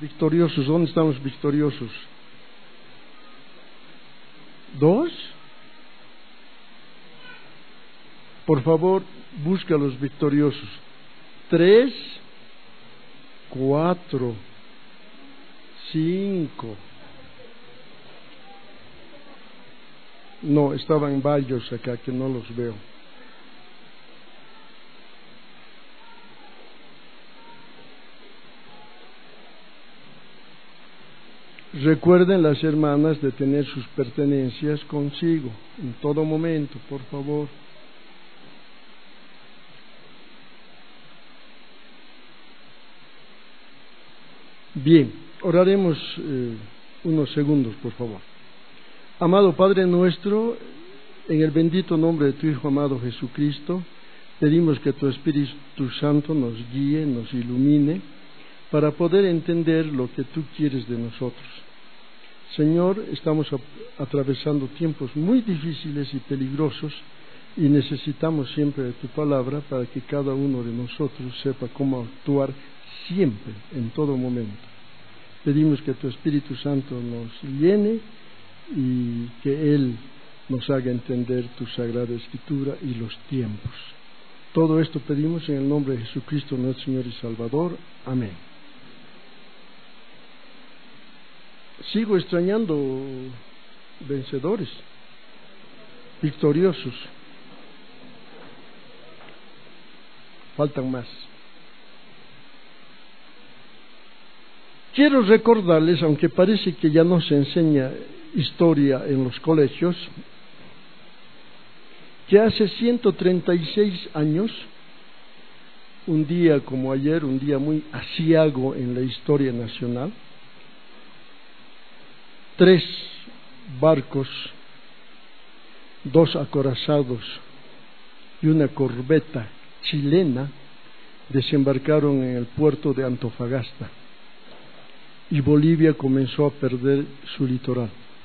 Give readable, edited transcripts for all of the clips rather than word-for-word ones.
Victoriosos, ¿dónde están los victoriosos? 2. Por favor, busca a los victoriosos. 3, 4, 5. No, estaban varios acá que no los veo. Recuerden las hermanas de tener sus pertenencias consigo en todo momento, por favor. Bien, oraremos unos segundos, por favor. Amado Padre nuestro, en el bendito nombre de tu Hijo amado Jesucristo, pedimos que tu Espíritu Santo nos guíe, nos ilumine, para poder entender lo que tú quieres de nosotros. Señor, estamos atravesando tiempos muy difíciles y peligrosos y necesitamos siempre de tu palabra para que cada uno de nosotros sepa cómo actuar siempre, en todo momento. Pedimos que tu Espíritu Santo nos llene y que Él nos haga entender tu Sagrada Escritura y los tiempos. Todo esto pedimos en el nombre de Jesucristo, nuestro Señor y Salvador. Amén. Sigo extrañando vencedores, victoriosos. Faltan más. Quiero recordarles, aunque parece que ya no se enseña historia en los colegios, que hace 136 años, un día como ayer, un día muy aciago en la historia nacional, 3 barcos, 2 acorazados y una corbeta chilena desembarcaron en el puerto de Antofagasta y Bolivia comenzó a perder su litoral.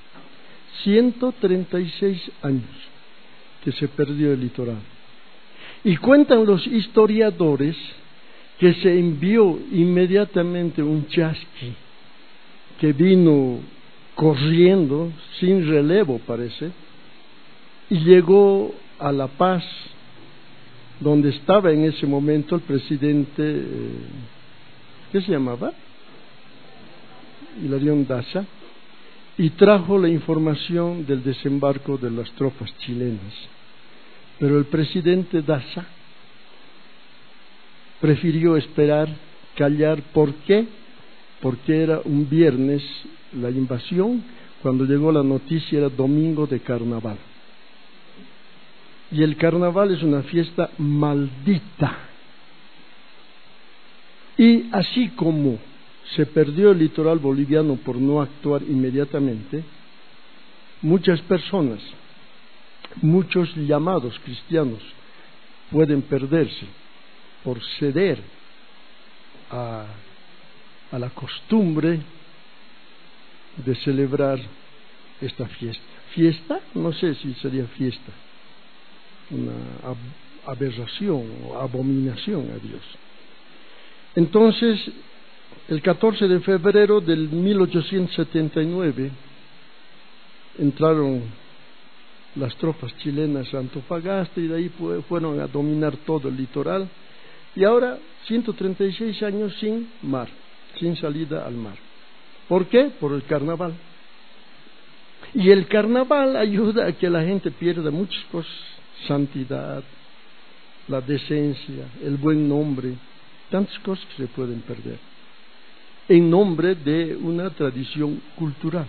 136 años que se perdió el litoral. Y cuentan los historiadores que se envió inmediatamente un chasqui que vino corriendo, sin relevo parece, y llegó a La Paz, donde estaba en ese momento el presidente, ¿qué se llamaba? Hilarión Daza, y trajo la información del desembarco de las tropas chilenas. Pero el presidente Daza prefirió esperar, callar. ¿Por qué? Porque era un viernes la invasión, cuando llegó la noticia era domingo de carnaval. Y el carnaval es una fiesta maldita. Y así como se perdió el litoral boliviano por no actuar inmediatamente, muchas personas, muchos llamados cristianos pueden perderse por ceder a la costumbre de celebrar esta fiesta. ¿Fiesta? No sé si sería fiesta. Una aberración o abominación a Dios. Entonces, el 14 de febrero del 1879 entraron las tropas chilenas a Antofagasta y de ahí fueron a dominar todo el litoral. Y ahora 136 años sin mar, sin salida al mar. ¿Por qué? Por el carnaval. Y el carnaval ayuda a que la gente pierda muchas cosas: santidad, la decencia, el buen nombre, tantas cosas que se pueden perder en nombre de una tradición cultural.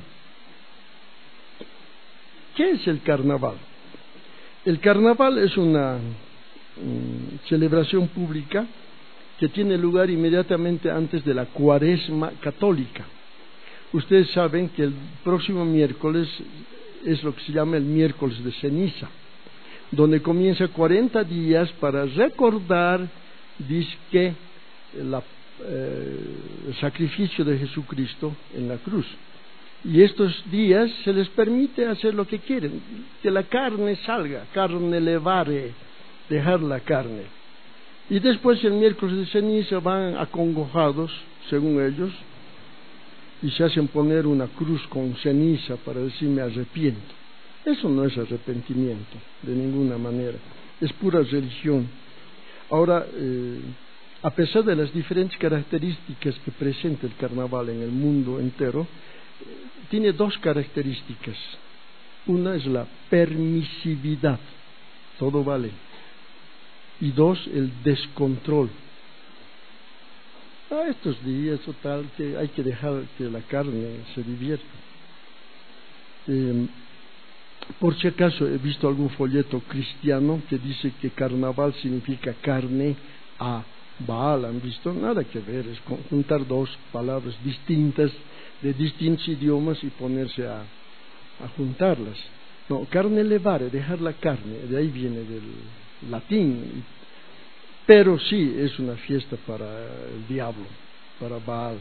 ¿Qué es el carnaval? El carnaval es una celebración pública que tiene lugar inmediatamente antes de la Cuaresma católica. Ustedes saben que el próximo miércoles es lo que se llama el miércoles de ceniza, donde comienza 40 días para recordar, dizque, el sacrificio de Jesucristo en la cruz. Y estos días se les permite hacer lo que quieren, que la carne salga, carne levare, dejar la carne. Y después el miércoles de ceniza van acongojados, según ellos, y se hacen poner una cruz con ceniza para decir me arrepiento. Eso no es arrepentimiento de ninguna manera, es pura religión. Ahora, a pesar de las diferentes características que presenta el carnaval en el mundo entero, tiene dos características. Una es la permisividad, todo vale. Y dos, el descontrol. Estos días, total, que hay que dejar que la carne se divierta. Por si acaso he visto algún folleto cristiano que dice que carnaval significa carne a Baal. ¿Han visto? Nada que ver, es juntar dos palabras distintas de distintos idiomas y ponerse a juntarlas. No, carne levare, dejar la carne, de ahí viene del latín. Pero sí es una fiesta para el diablo, para Baal.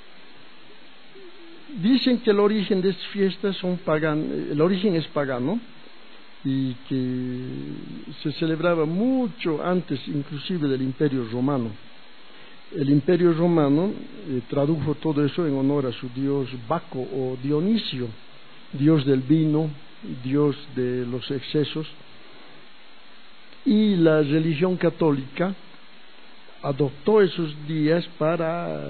Dicen que el origen de estas fiestas el origen es pagano y que se celebraba mucho antes inclusive del Imperio Romano. El Imperio Romano tradujo todo eso en honor a su dios Baco o Dionisio, dios del vino, dios de los excesos, y la religión católica adoptó esos días para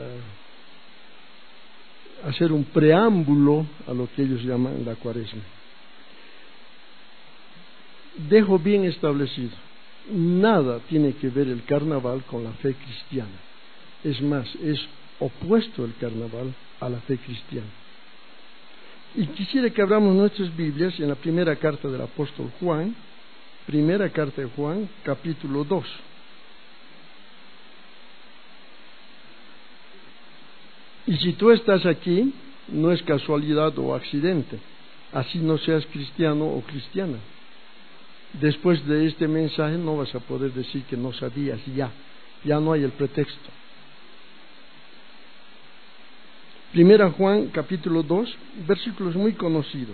hacer un preámbulo a lo que ellos llaman la Cuaresma. Dejo bien establecido, nada tiene que ver el carnaval con la fe cristiana. Es más, es opuesto el carnaval a la fe cristiana. Y quisiera que abramos nuestras Biblias en la primera carta del apóstol Juan, primera carta de Juan, capítulo 2. Y si tú estás aquí, no es casualidad o accidente, así no seas cristiano o cristiana. Después de este mensaje no vas a poder decir que no sabías, ya no hay el pretexto. Primera Juan, capítulo 2, versículos muy conocidos,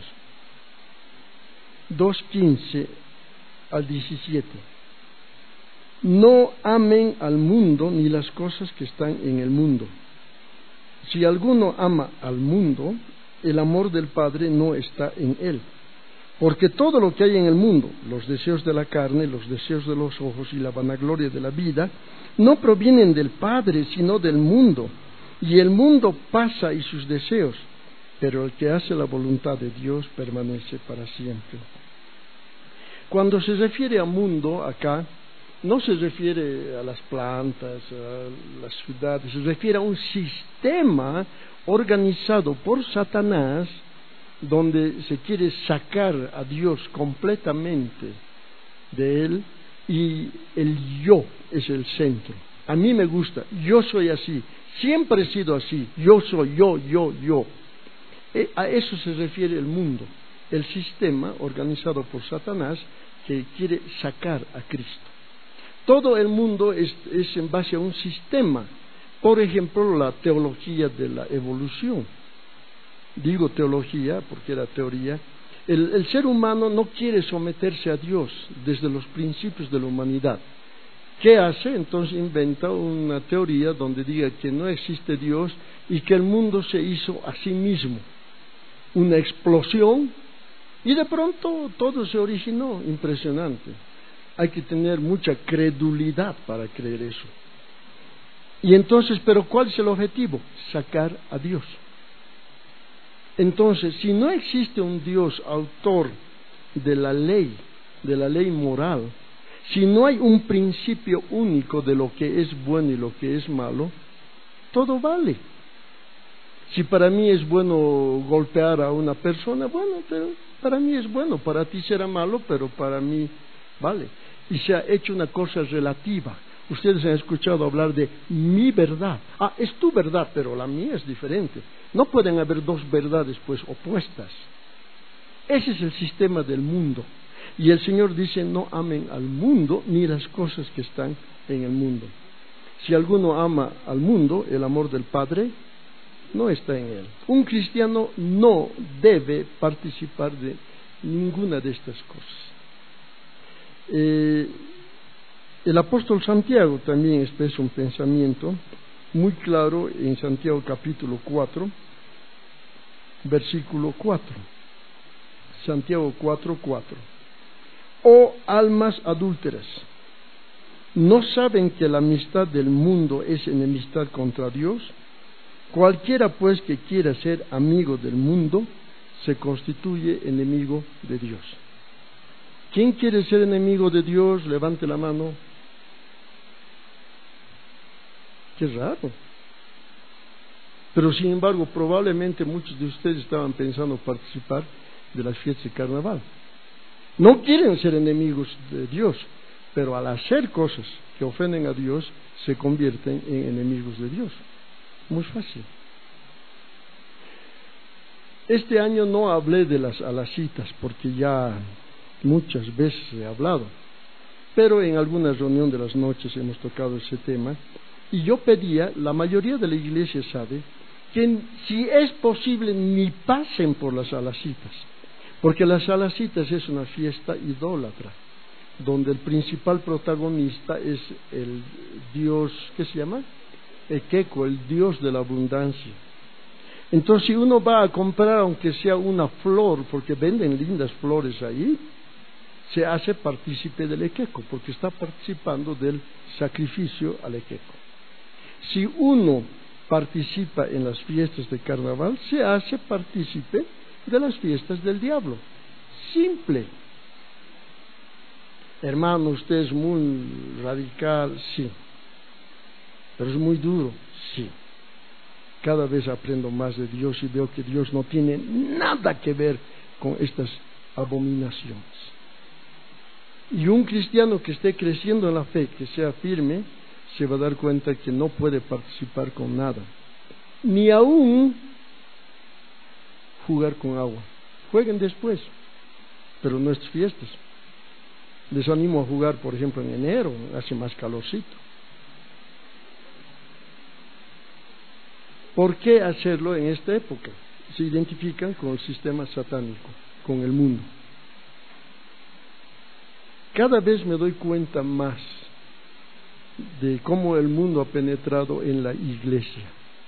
2:15 al 17. No amen al mundo ni las cosas que están en el mundo. Si alguno ama al mundo, el amor del Padre no está en él. Porque todo lo que hay en el mundo, los deseos de la carne, los deseos de los ojos y la vanagloria de la vida, no provienen del Padre, sino del mundo. Y el mundo pasa y sus deseos, pero el que hace la voluntad de Dios permanece para siempre. Cuando se refiere a mundo acá, no se refiere a las plantas, a las ciudades, se refiere a un sistema organizado por Satanás, donde se quiere sacar a Dios completamente de él, y el yo es el centro. A mí me gusta, yo soy así, siempre he sido así, yo soy yo. A eso se refiere el mundo, el sistema organizado por Satanás que quiere sacar a Cristo. Todo el mundo es en base a un sistema. Por ejemplo, la teología de la evolución. Digo teología porque era teoría. El ser humano no quiere someterse a Dios desde los principios de la humanidad. ¿Qué hace? Entonces inventa una teoría donde diga que no existe Dios y que el mundo se hizo a sí mismo. Una explosión y de pronto todo se originó. Impresionante. Hay que tener mucha credulidad para creer eso. Y entonces, ¿pero cuál es el objetivo? Sacar a Dios. Entonces, si no existe un Dios autor de la ley moral, si no hay un principio único de lo que es bueno y lo que es malo, todo vale. Si para mí es bueno golpear a una persona, bueno, pero para mí es bueno, para ti será malo, pero para mí vale. Y se ha hecho una cosa relativa. Ustedes han escuchado hablar de mi verdad. Es tu verdad, pero la mía es diferente. No pueden haber dos verdades pues opuestas. Ese es el sistema del mundo. Y el Señor dice, no amen al mundo ni las cosas que están en el mundo. Si alguno ama al mundo, el amor del Padre no está en él. Un cristiano no debe participar de ninguna de estas cosas. El apóstol Santiago también expresa un pensamiento muy claro en Santiago capítulo 4, versículo 4. Santiago 4:4. Oh almas adúlteras, ¿no saben que la amistad del mundo es enemistad contra Dios? Cualquiera pues que quiera ser amigo del mundo se constituye enemigo de Dios. ¿Quién quiere ser enemigo de Dios? Levante la mano. Qué raro. Pero sin embargo, probablemente muchos de ustedes estaban pensando participar de las fiestas de carnaval. No quieren ser enemigos de Dios, pero al hacer cosas que ofenden a Dios, se convierten en enemigos de Dios. Muy fácil. Este año no hablé de las alacitas, porque ya muchas veces he hablado, pero en alguna reunión de las noches hemos tocado ese tema, y yo pedía, la mayoría de la iglesia sabe, que si es posible ni pasen por las alacitas, porque las alacitas es una fiesta idólatra, donde el principal protagonista es el dios, ¿qué se llama? Ekeko, el dios de la abundancia. Entonces, si uno va a comprar, aunque sea una flor, porque venden lindas flores ahí, se hace partícipe del Ekeko, porque está participando del sacrificio al Ekeko. Si uno participa en las fiestas de carnaval, se hace partícipe de las fiestas del diablo. Simple. Hermano, usted es muy radical, sí. Pero es muy duro, sí. Cada vez aprendo más de Dios y veo que Dios no tiene nada que ver con estas abominaciones. Y un cristiano que esté creciendo en la fe, que sea firme, se va a dar cuenta que no puede participar con nada, ni aún jugar con agua. Jueguen después, pero no es fiestas. Les animo a jugar, por ejemplo, en enero, hace más calorcito. ¿Por qué hacerlo en esta época? Se identifican con el sistema satánico, con el mundo. Cada vez me doy cuenta más de cómo el mundo ha penetrado en la iglesia.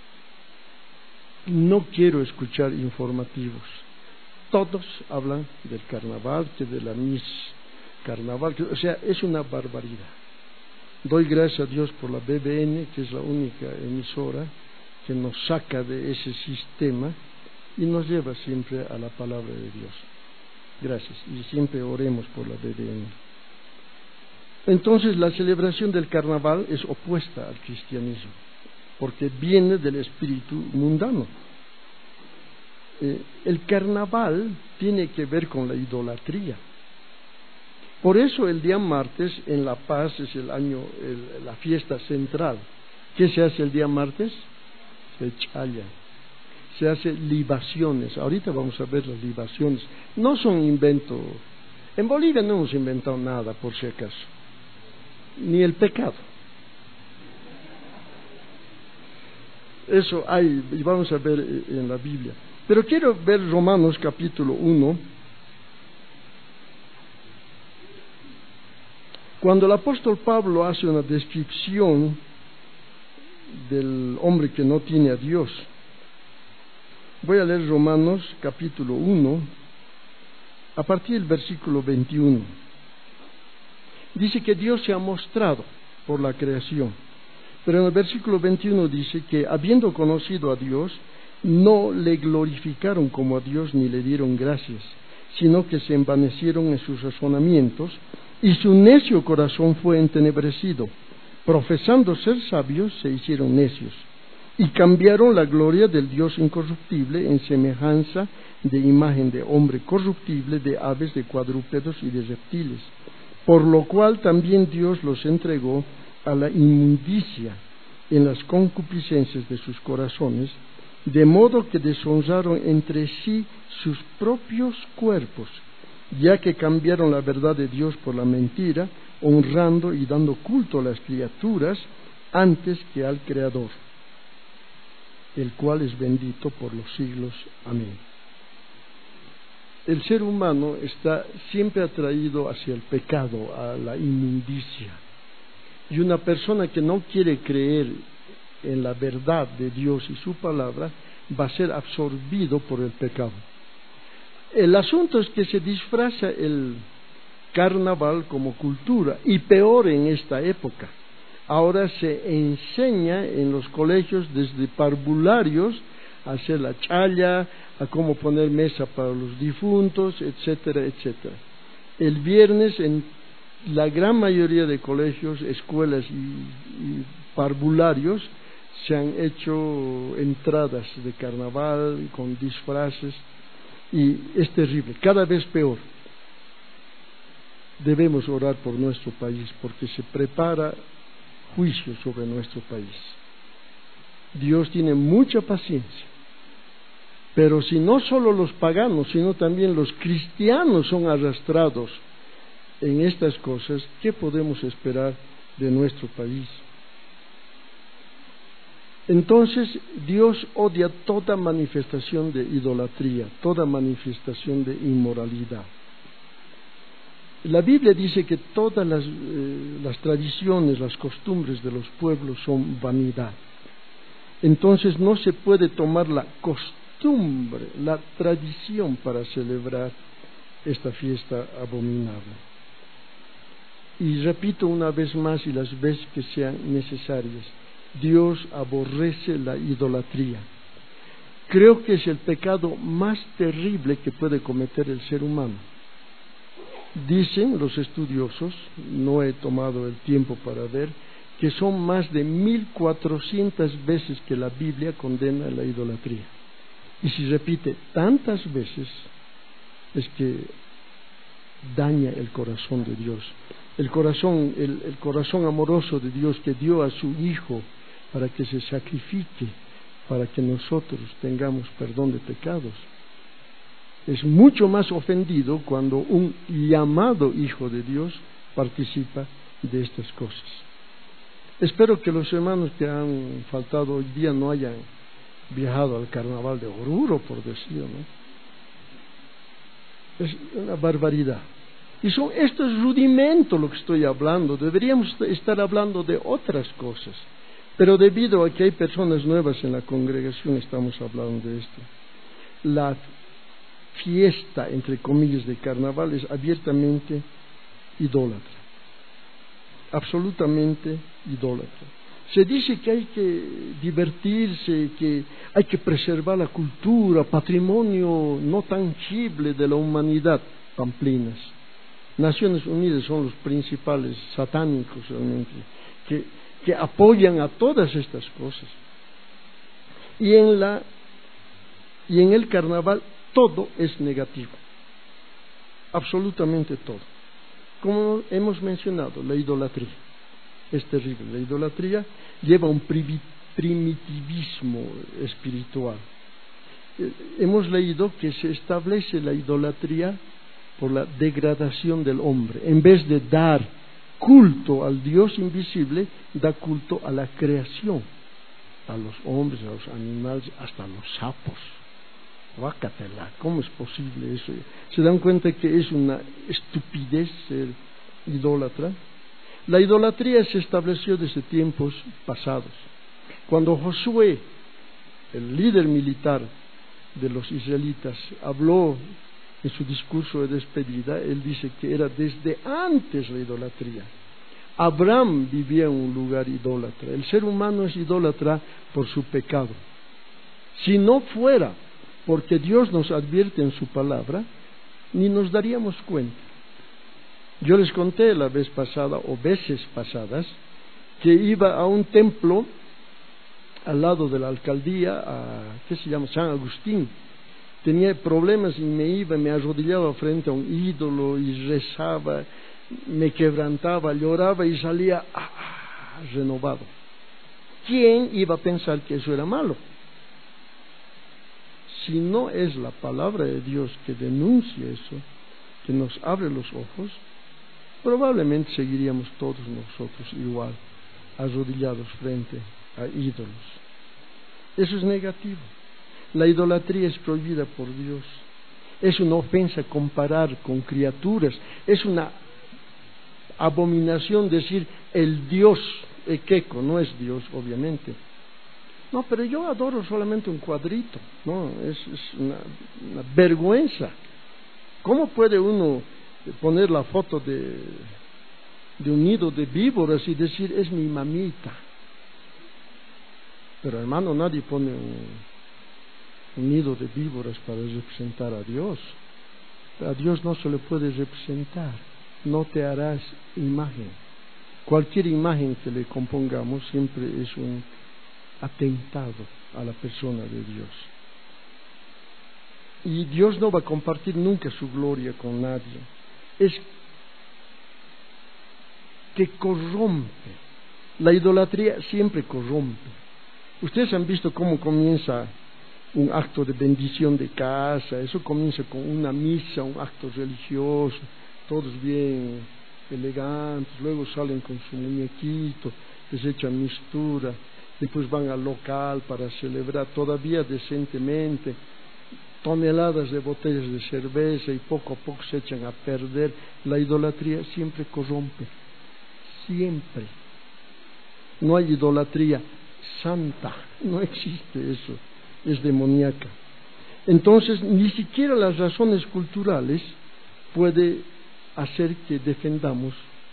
No quiero escuchar informativos. Todos hablan del carnaval, que de la Miss Carnaval, o sea, es una barbaridad. Doy gracias a Dios por la BBN, que es la única emisora que nos saca de ese sistema y nos lleva siempre a la palabra de Dios. Gracias, y siempre oremos por la BBN. Entonces, la celebración del carnaval es opuesta al cristianismo, porque viene del espíritu mundano. El carnaval tiene que ver con la idolatría. Por eso el día martes en La Paz es la fiesta central. ¿Qué se hace el día martes? Se challa, se hace libaciones. Ahorita vamos a ver las libaciones. No son invento. En Bolivia no hemos inventado nada, por si acaso, ni el pecado. Eso hay, y vamos a ver en la Biblia. Pero quiero ver Romanos capítulo 1. Cuando el apóstol Pablo hace una descripción del hombre que no tiene a Dios, voy a leer Romanos capítulo 1, a partir del versículo 21. Dice que Dios se ha mostrado por la creación, pero en el versículo 21 dice que habiendo conocido a Dios, no le glorificaron como a Dios ni le dieron gracias, sino que se envanecieron en sus razonamientos, y su necio corazón fue entenebrecido. Profesando ser sabios, se hicieron necios, y cambiaron la gloria del Dios incorruptible en semejanza de imagen de hombre corruptible, de aves, de cuadrúpedos y de reptiles. Por lo cual también Dios los entregó a la inmundicia en las concupiscencias de sus corazones, de modo que deshonraron entre sí sus propios cuerpos, ya que cambiaron la verdad de Dios por la mentira, honrando y dando culto a las criaturas antes que al Creador, el cual es bendito por los siglos. Amén. El ser humano está siempre atraído hacia el pecado, a la inmundicia. Y una persona que no quiere creer en la verdad de Dios y su palabra, va a ser absorbido por el pecado. El asunto es que se disfraza el carnaval como cultura, y peor en esta época. Ahora se enseña en los colegios desde parvularios a hacer la chaya, a cómo poner mesa para los difuntos, etcétera, etcétera. El viernes en la gran mayoría de colegios, escuelas y parvularios se han hecho entradas de carnaval con disfraces, y es terrible, cada vez peor. Debemos orar por nuestro país porque se prepara juicio sobre nuestro país. Dios tiene mucha paciencia, pero si no solo los paganos, sino también los cristianos son arrastrados en estas cosas, ¿qué podemos esperar de nuestro país? Entonces, Dios odia toda manifestación de idolatría, toda manifestación de inmoralidad. La Biblia dice que todas las tradiciones, las costumbres de los pueblos son vanidad. Entonces no se puede tomar la costumbre, la tradición para celebrar esta fiesta abominable. Y repito una vez más y las veces que sean necesarias, Dios aborrece la idolatría. Creo que es el pecado más terrible que puede cometer el ser humano. Dicen los estudiosos, no he tomado el tiempo para ver, que son más de 1400 veces que la Biblia condena la idolatría. Y si repite tantas veces, es que daña el corazón de Dios. El corazón amoroso de Dios que dio a su Hijo para que se sacrifique, para que nosotros tengamos perdón de pecados. Es mucho más ofendido cuando un llamado Hijo de Dios participa de estas cosas. Espero que los hermanos que han faltado hoy día no hayan viajado al carnaval de Oruro, por decirlo, ¿no? Es una barbaridad. Y son estos rudimentos lo que estoy hablando. Deberíamos estar hablando de otras cosas. Pero debido a que hay personas nuevas en la congregación, estamos hablando de esto. La fiesta, entre comillas, de carnaval es abiertamente idólatra. Absolutamente idólatra. Se dice que hay que divertirse, que hay que preservar la cultura, patrimonio no tangible de la humanidad. Pamplinas. Naciones Unidas son los principales satánicos realmente, que apoyan a todas estas cosas. Y en el carnaval todo es negativo, absolutamente todo. Como hemos mencionado, la idolatría es terrible. La idolatría lleva un primitivismo espiritual. Hemos leído que se establece la idolatría por la degradación del hombre. En vez de dar culto al Dios invisible, da culto a la creación, a los hombres, a los animales, hasta a los sapos. Guácatela, ¿cómo es posible eso? ¿Se dan cuenta que es una estupidez ser idólatra? La idolatría se estableció desde tiempos pasados. Cuando Josué, el líder militar de los israelitas, habló en su discurso de despedida, él dice que era desde antes la idolatría. Abraham vivía en un lugar idólatra. El ser humano es idólatra por su pecado. Si no fuera porque Dios nos advierte en su palabra, ni nos daríamos cuenta. Yo les conté la vez pasada, o veces pasadas, que iba a un templo al lado de la alcaldía, ¿qué se llama? San Agustín. Tenía problemas y me arrodillaba frente a un ídolo y rezaba, me quebrantaba, lloraba y salía renovado. ¿Quién iba a pensar que eso era malo? Si no es la palabra de Dios que denuncia eso, que nos abre los ojos, probablemente seguiríamos todos nosotros igual, arrodillados frente a ídolos. Eso es negativo. La idolatría es prohibida por Dios. Es una ofensa comparar con criaturas. Es una abominación decir el Dios Ekeko, no es Dios, obviamente. No, pero yo adoro solamente un cuadrito. No, es una vergüenza. ¿Cómo puede uno poner la foto de un nido de víboras y decir, es mi mamita? Pero hermano, nadie pone un nido de víboras para representar a Dios. A Dios no se le puede representar. No te harás imagen. Cualquier imagen que le compongamos siempre es un atentado a la persona de Dios. Y Dios no va a compartir nunca su gloria con nadie. Es que corrompe. La idolatría siempre corrompe. Ustedes han visto cómo comienza un acto de bendición de casa. Eso comienza con una misa, un acto religioso, todos bien elegantes, luego salen con su muñequito, les echan mistura, después van al local para celebrar todavía decentemente, toneladas de botellas de cerveza, y poco a poco se echan a perder. La idolatría siempre corrompe, siempre. No hay idolatría santa, no existe eso, es demoníaca. Entonces ni siquiera las razones culturales puede hacer que defendamos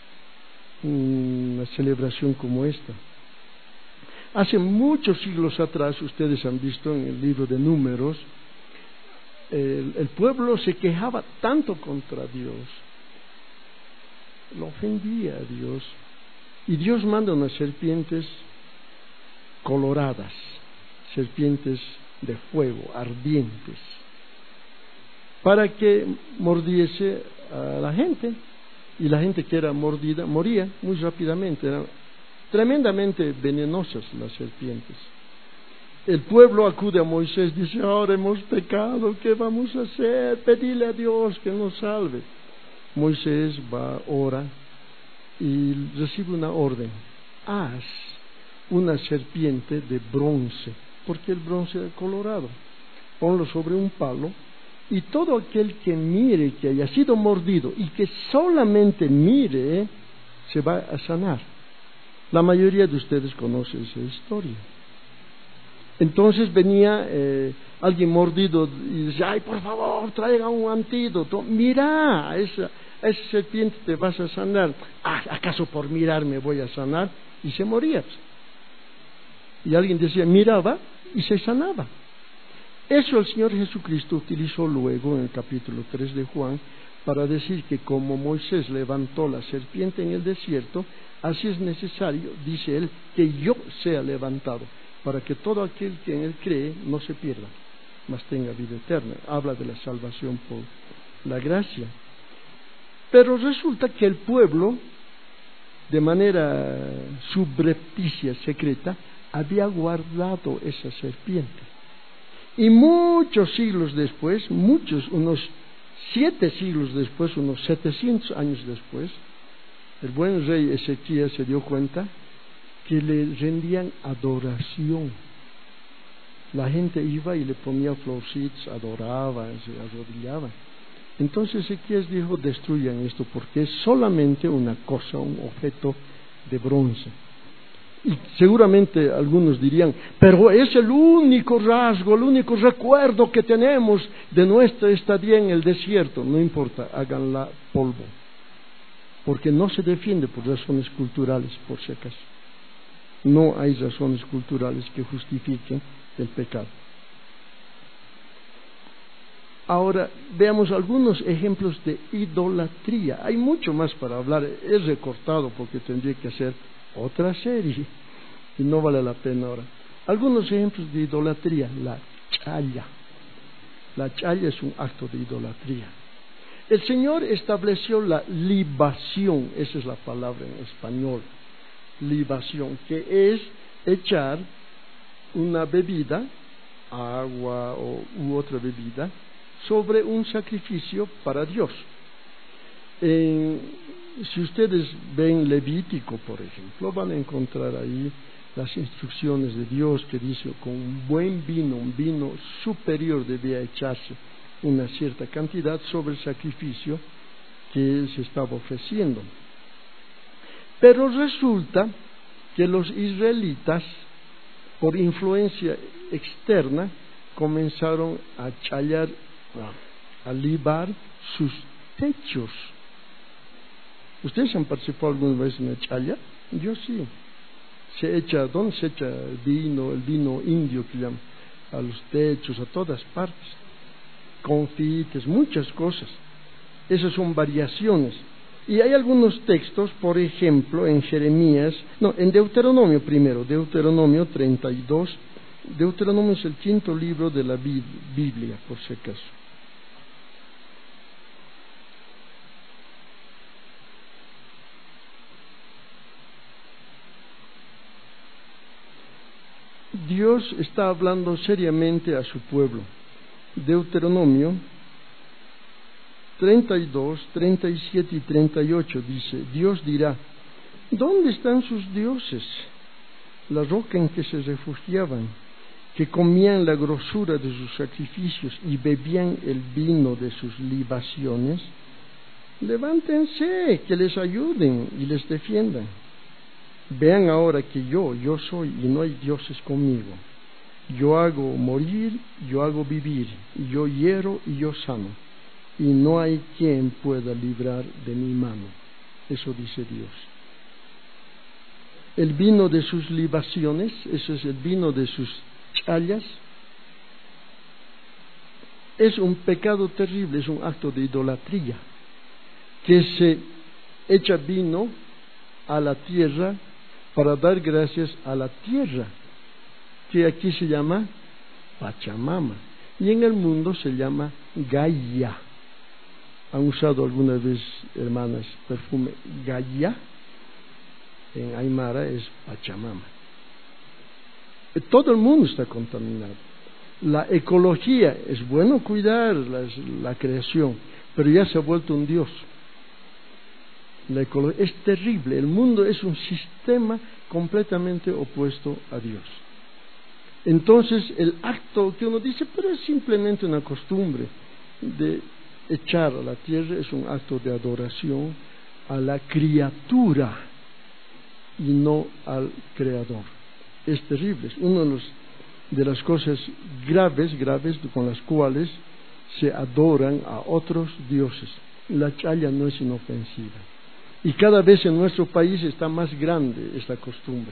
una celebración como esta. Hace muchos siglos atrás, ustedes han visto en el libro de Números, el pueblo se quejaba tanto contra Dios, lo ofendía a Dios, y Dios manda unas serpientes coloradas, serpientes de fuego, ardientes, para que mordiese a la gente, y la gente que era mordida moría muy rápidamente. Eran tremendamente venenosas las serpientes. El pueblo acude a Moisés, dice, ahora hemos pecado, ¿qué vamos a hacer? Pedile a Dios que nos salve. Moisés va, ora y recibe una orden: haz una serpiente de bronce, porque el bronce era colorado, ponlo sobre un palo, y todo aquel que mire que haya sido mordido, y que solamente mire, se va a sanar. La mayoría de ustedes conocen esa historia. Entonces venía alguien mordido y decía, ay, por favor, traiga un antídoto. Mira, a esa serpiente te vas a sanar. Ah, ¿acaso por mirar me voy a sanar? Y se moría. Y alguien decía, miraba y se sanaba. Eso el Señor Jesucristo utilizó luego en el capítulo 3 de Juan para decir que como Moisés levantó la serpiente en el desierto, así es necesario, dice él, que yo sea levantado, para que todo aquel que en él cree no se pierda, mas tenga vida eterna. Habla de la salvación por la gracia. Pero resulta que el pueblo, de manera subrepticia, secreta, había guardado esa serpiente. Y muchos siglos después, unos 7 siglos después, unos 700 años después, el buen rey Ezequías se dio cuenta que le rendían adoración. La gente iba y le ponía florcitas, adoraba, se arrodillaba. Entonces Ezequías dijo, destruyan esto, porque es solamente una cosa, un objeto de bronce. Y seguramente algunos dirían, pero es el único rasgo, el único recuerdo que tenemos de nuestra estadía en el desierto. No importa, háganla polvo, porque no se defiende por razones culturales, por si acaso. No hay razones culturales que justifiquen el pecado. Ahora veamos algunos ejemplos de idolatría. Hay mucho más para hablar, he recortado porque tendría que hacer otra serie y no vale la pena ahora. Algunos ejemplos de idolatría: la chaya. La chaya es un acto de idolatría. El Señor estableció la libación, esa es la palabra en español, libación, que es echar una bebida, agua u otra bebida, sobre un sacrificio para Dios. Si ustedes ven Levítico, por ejemplo, van a encontrar ahí las instrucciones de Dios que dice, con un buen vino, un vino superior debía echarse una cierta cantidad sobre el sacrificio que se estaba ofreciendo. Pero resulta que los israelitas, por influencia externa, comenzaron a challar, a libar sus techos. ¿Ustedes han participado alguna vez en la challa? Yo sí. ¿Dónde se echa el vino indio que llaman? A los techos, a todas partes. Confites, muchas cosas. Esas son variaciones. Y hay algunos textos, por ejemplo, en en Deuteronomio primero, Deuteronomio 32. Deuteronomio es el 5º libro de la Biblia, por si acaso. Dios está hablando seriamente a su pueblo. Deuteronomio 32, 37 y 38 dice: Dios dirá: ¿dónde están sus dioses? La roca en que se refugiaban, que comían la grosura de sus sacrificios y bebían el vino de sus libaciones. Levántense, que les ayuden y les defiendan. Vean ahora que yo soy y no hay dioses conmigo. Yo hago morir, yo hago vivir, yo hiero y yo sano, y no hay quien pueda librar de mi mano. Eso dice Dios. El vino de sus libaciones, eso es el vino de sus challas, es un pecado terrible, es un acto de idolatría, que se echa vino a la tierra para dar gracias a la tierra, que aquí se llama Pachamama, y en el mundo se llama Gaia. ¿Han usado alguna vez, hermanas, perfume Gaia? En Aymara es Pachamama. Todo el mundo está contaminado. La ecología, es bueno cuidar la creación, pero ya se ha vuelto un dios. La ecología es terrible. El mundo es un sistema completamente opuesto a Dios. Entonces el acto que uno dice, pero es simplemente una costumbre de echar a la tierra, es un acto de adoración a la criatura y no al creador. Es terrible, es una de las cosas graves con las cuales se adoran a otros dioses. La challa no es inofensiva, y cada vez en nuestro país está más grande esta costumbre.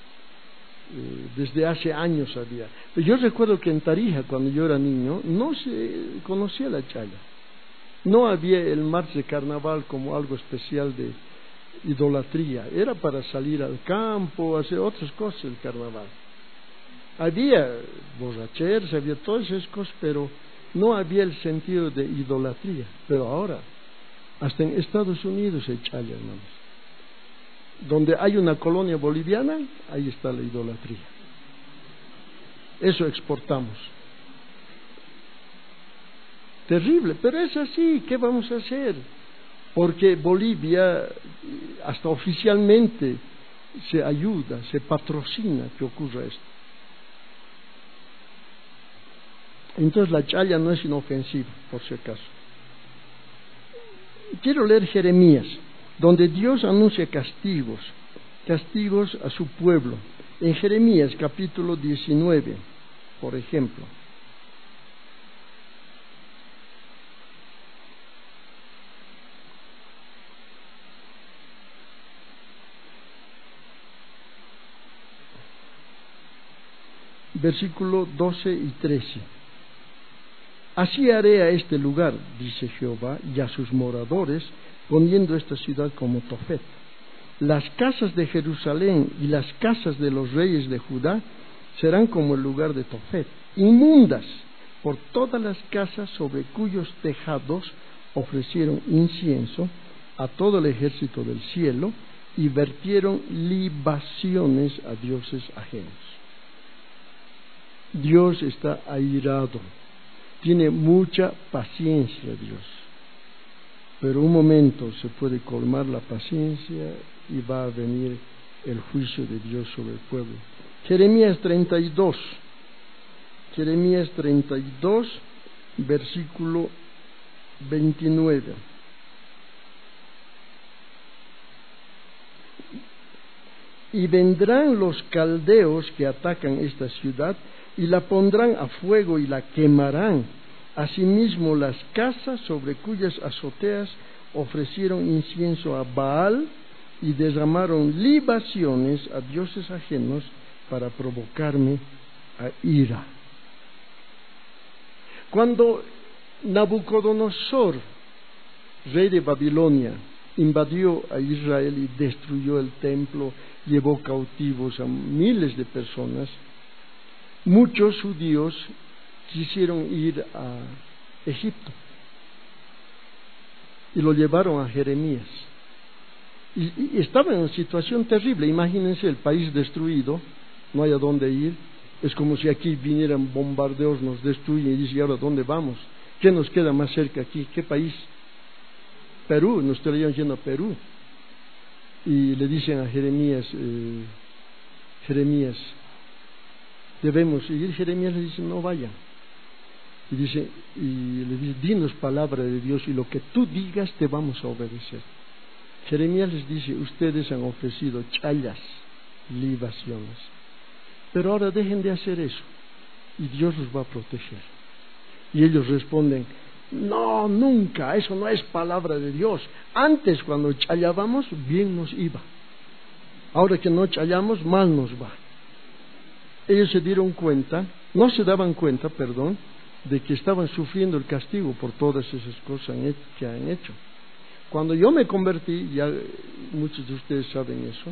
Desde hace años había. Pero yo recuerdo que en Tarija, cuando yo era niño, no se conocía la challa. No había el martes de carnaval como algo especial de idolatría. Era para salir al campo, hacer otras cosas el carnaval. Había borracheras, había todas esas cosas, pero no había el sentido de idolatría. Pero ahora, hasta en Estados Unidos hay challa, hermanos. Donde hay una colonia boliviana, ahí está la idolatría. Eso exportamos. Terrible, pero es así. ¿Qué vamos a hacer? Porque Bolivia, hasta oficialmente, se ayuda, se patrocina que ocurra esto. Entonces la challa no es inofensiva, por si acaso. Quiero leer Jeremías, donde Dios anuncia castigos a su pueblo. En Jeremías capítulo 19, por ejemplo. Versículo 12 y 13. Así haré a este lugar, dice Jehová, y a sus moradores, poniendo esta ciudad como Tofet. Las casas de Jerusalén y las casas de los reyes de Judá serán como el lugar de Tofet, inmundas por todas las casas sobre cuyos tejados ofrecieron incienso a todo el ejército del cielo y vertieron libaciones a dioses ajenos. Dios está airado. Tiene mucha paciencia Dios, pero un momento se puede colmar la paciencia y va a venir el juicio de Dios sobre el pueblo. Jeremías 32, versículo 29. y vendrán los caldeos que atacan esta ciudad y la pondrán a fuego y la quemarán. Asimismo, las casas sobre cuyas azoteas ofrecieron incienso a Baal y derramaron libaciones a dioses ajenos para provocarme a ira. Cuando Nabucodonosor, rey de Babilonia, invadió a Israel y destruyó el templo, llevó cautivos a miles de personas, muchos judíos quisieron ir a Egipto y lo llevaron a Jeremías. Y estaba en una situación terrible. Imagínense el país destruido, no hay a dónde ir. Es como si aquí vinieran bombardeos, nos destruyen y dicen, ¿y ahora dónde vamos? ¿Qué nos queda más cerca aquí? ¿Qué país? Perú, nos estarían yendo a Perú. Y le dicen a Jeremías, Jeremías, debemos ir. Jeremías le dice, no vayan. Y le dice, dinos palabra de Dios y lo que tú digas te vamos a obedecer. Jeremías les dice, ustedes han ofrecido challas, libaciones, pero ahora dejen de hacer eso y Dios los va a proteger. Y ellos responden, no, nunca, eso no es palabra de Dios. Antes cuando challábamos bien nos iba, ahora que no challamos mal nos va. Ellos se dieron cuenta, no se daban cuenta, perdón, de que estaban sufriendo el castigo por todas esas cosas que han hecho. Cuando yo me convertí, ya muchos de ustedes saben eso,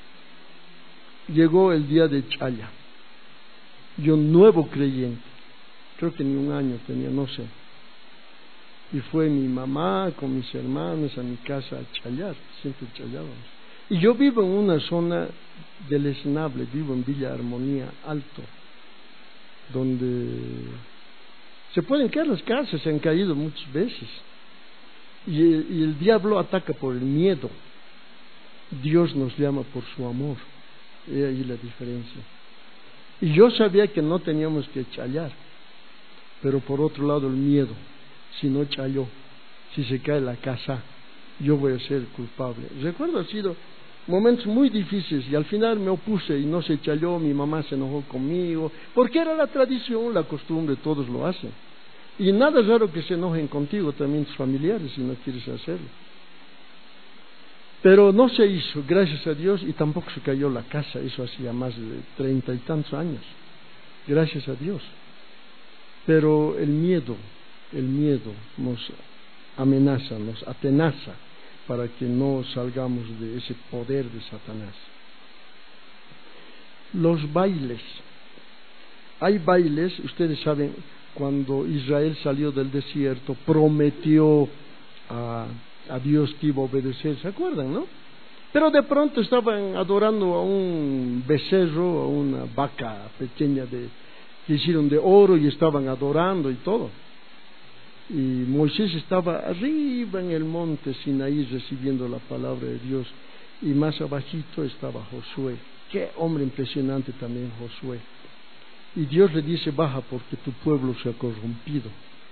llegó el día de Chaya. Yo nuevo creyente, creo que ni un año tenía, no sé. Y fue mi mamá con mis hermanos a mi casa a chayar, siempre chayábamos. Y yo vivo en una zona deleznable, vivo en Villa Armonía Alto, donde se pueden caer las casas, se han caído muchas veces. Y el diablo ataca por el miedo. Dios nos llama por su amor. He ahí la diferencia. Y yo sabía que no teníamos que chayar, pero por otro lado el miedo. Si no chayó, si se cae la casa, yo voy a ser culpable. Recuerdo, ha sido momentos muy difíciles y al final me opuse y no se chayó. Mi mamá se enojó conmigo, porque era la tradición, la costumbre, todos lo hacen. Y nada raro que se enojen contigo también tus familiares si no quieres hacerlo. Pero no se hizo, gracias a Dios, y tampoco se cayó la casa, eso hacía más de 30 y tantos años, gracias a Dios. Pero el miedo nos amenaza, nos atenaza para que no salgamos de ese poder de Satanás. Los bailes. Hay bailes, ustedes saben, cuando Israel salió del desierto, prometió a Dios que iba a obedecer, ¿se acuerdan, no? Pero de pronto estaban adorando a un becerro, a una vaca pequeña que hicieron de oro y estaban adorando y todo. Y Moisés estaba arriba en el monte Sinaí recibiendo la palabra de Dios, y más abajito estaba Josué. Qué hombre impresionante también Josué. Y Dios le dice, baja porque tu pueblo se ha corrompido.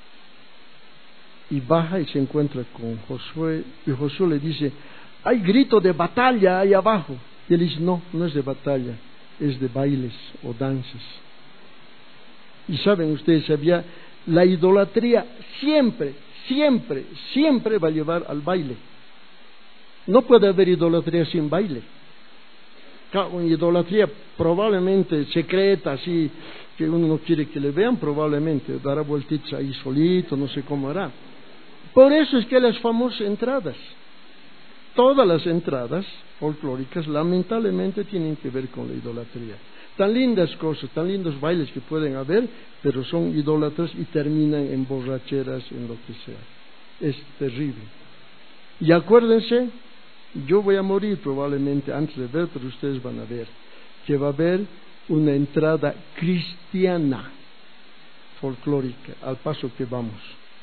Y baja y se encuentra con Josué, y Josué le dice, hay grito de batalla ahí abajo. Y él dice, no, no es de batalla, es de bailes o danzas. Y saben ustedes, la idolatría siempre va a llevar al baile. No puede haber idolatría sin baile. Una idolatría probablemente secreta, así que uno no quiere que le vean, probablemente dará vueltitas ahí solito, no sé cómo hará. Por eso es que las famosas entradas, todas las entradas folclóricas lamentablemente tienen que ver con la idolatría. Tan lindas cosas, tan lindos bailes que pueden haber, pero son idólatras y terminan en borracheras, en lo que sea. Es terrible. Y acuérdense, yo voy a morir probablemente antes de ver, pero ustedes van a ver que va a haber una entrada cristiana folclórica al paso que vamos.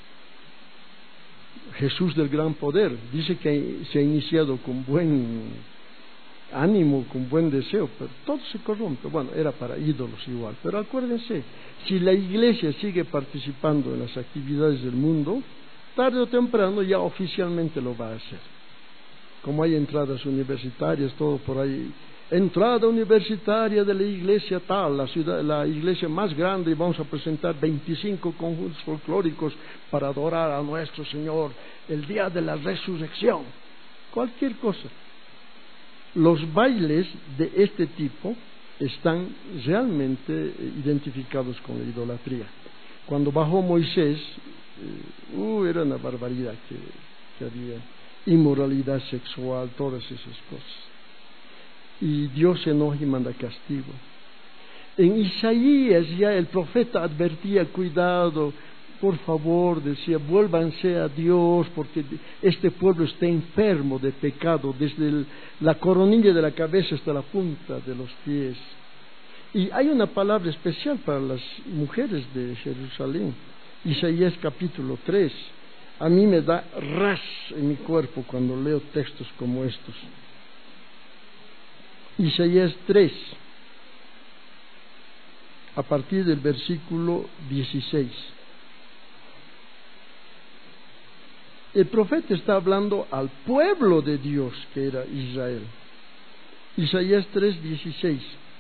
Jesús del gran poder dice que se ha iniciado con buen ánimo, con buen deseo, pero todo se corrompe. Bueno, era para ídolos igual, pero acuérdense, si la iglesia sigue participando en las actividades del mundo, tarde o temprano ya oficialmente lo va a hacer. Como hay entradas universitarias, todo por ahí, entrada universitaria de la iglesia tal, la iglesia más grande, y vamos a presentar 25 conjuntos folclóricos para adorar a nuestro Señor el día de la resurrección. Cualquier cosa. Los bailes de este tipo están realmente identificados con la idolatría. Cuando bajó Moisés, era una barbaridad que había, inmoralidad sexual, todas esas cosas. Y Dios se enoja y manda castigo. En Isaías ya el profeta advertía, cuidado, por favor, decía, vuélvanse a Dios, porque este pueblo está enfermo de pecado, desde la coronilla de la cabeza hasta la punta de los pies. Y hay una palabra especial para las mujeres de Jerusalén, Isaías capítulo 3. A mí me da ras en mi cuerpo cuando leo textos como estos. Isaías 3, a partir del versículo 16. El profeta está hablando al pueblo de Dios, que era Israel. Isaías 3:16.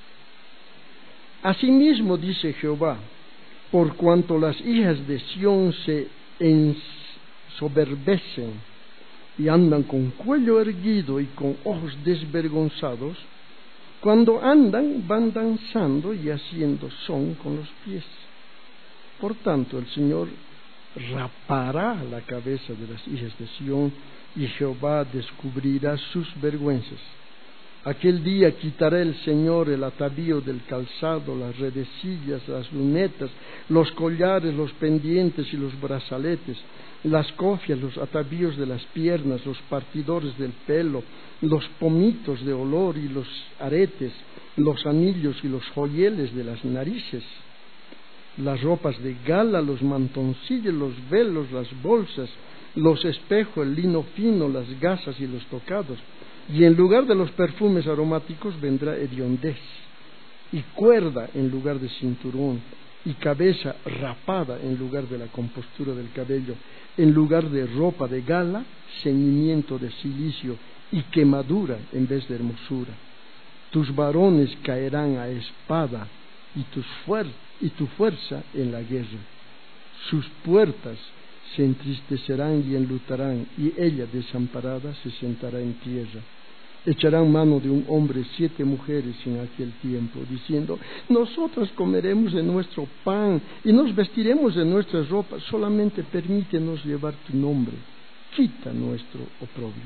Asimismo dice Jehová, por cuanto las hijas de Sión se ensoberbecen y andan con cuello erguido y con ojos desvergonzados, cuando andan van danzando y haciendo son con los pies. Por tanto, el Señor rapará la cabeza de las hijas de Sión, y Jehová descubrirá sus vergüenzas. Aquel día quitará el Señor el atavío del calzado, las redecillas, las lunetas, los collares, los pendientes y los brazaletes, las cofias, los atavíos de las piernas, los partidores del pelo, los pomitos de olor y los aretes, los anillos y los joyeles de las narices, las ropas de gala, los mantoncillos, los velos, las bolsas, los espejos, el lino fino, las gasas y los tocados. Y en lugar de los perfumes aromáticos vendrá hediondez, y cuerda en lugar de cinturón, y cabeza rapada en lugar de la compostura del cabello, en lugar de ropa de gala, ceñimiento de cilicio, y quemadura en vez de hermosura. Tus varones caerán a espada, y tu fuerza en la guerra. Sus puertas se entristecerán y enlutarán, y ella desamparada se sentará en tierra. Echarán mano de un hombre 7 mujeres en aquel tiempo, diciendo, nosotras comeremos de nuestro pan y nos vestiremos de nuestras ropas, solamente permítenos llevar tu nombre, quita nuestro oprobio.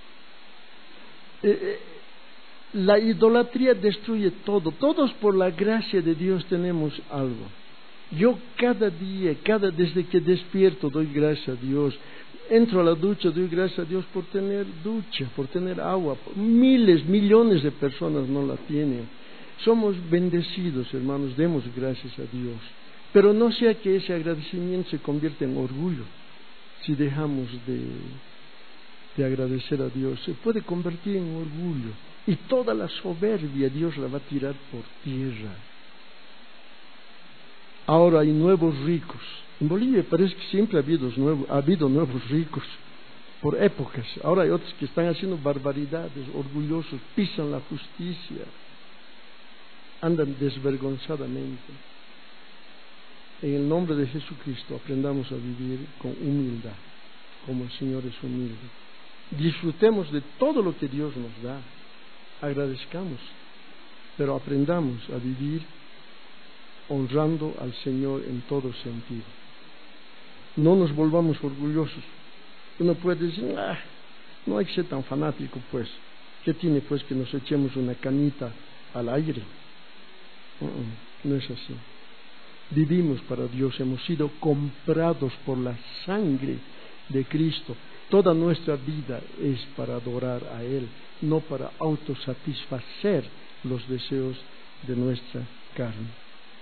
La idolatría destruye todo. Todos por la gracia de Dios tenemos algo. Yo cada día, desde que despierto, doy gracias a Dios. Entro a la ducha, doy gracias a Dios por tener ducha, por tener agua. Miles, millones de personas no la tienen. Somos bendecidos, hermanos, demos gracias a Dios. Pero no sea que ese agradecimiento se convierta en orgullo. Si dejamos de agradecer a Dios, se puede convertir en orgullo. Y toda la soberbia Dios la va a tirar por tierra. Ahora hay nuevos ricos. En Bolivia parece que siempre ha habido nuevos ricos por épocas. Ahora hay otros que están haciendo barbaridades, orgullosos, pisan la justicia, andan desvergonzadamente. En el nombre de Jesucristo aprendamos a vivir con humildad, como el Señor es humilde. Disfrutemos de todo lo que Dios nos da, agradezcamos, pero aprendamos a vivir honrando al Señor en todo sentido. No nos volvamos orgullosos. Uno puede decir, no hay que ser tan fanático, pues. ¿Qué tiene, pues, que nos echemos una canita al aire? No es así. Vivimos para Dios, hemos sido comprados por la sangre de Cristo. Toda nuestra vida es para adorar a Él, no para autosatisfacer los deseos de nuestra carne.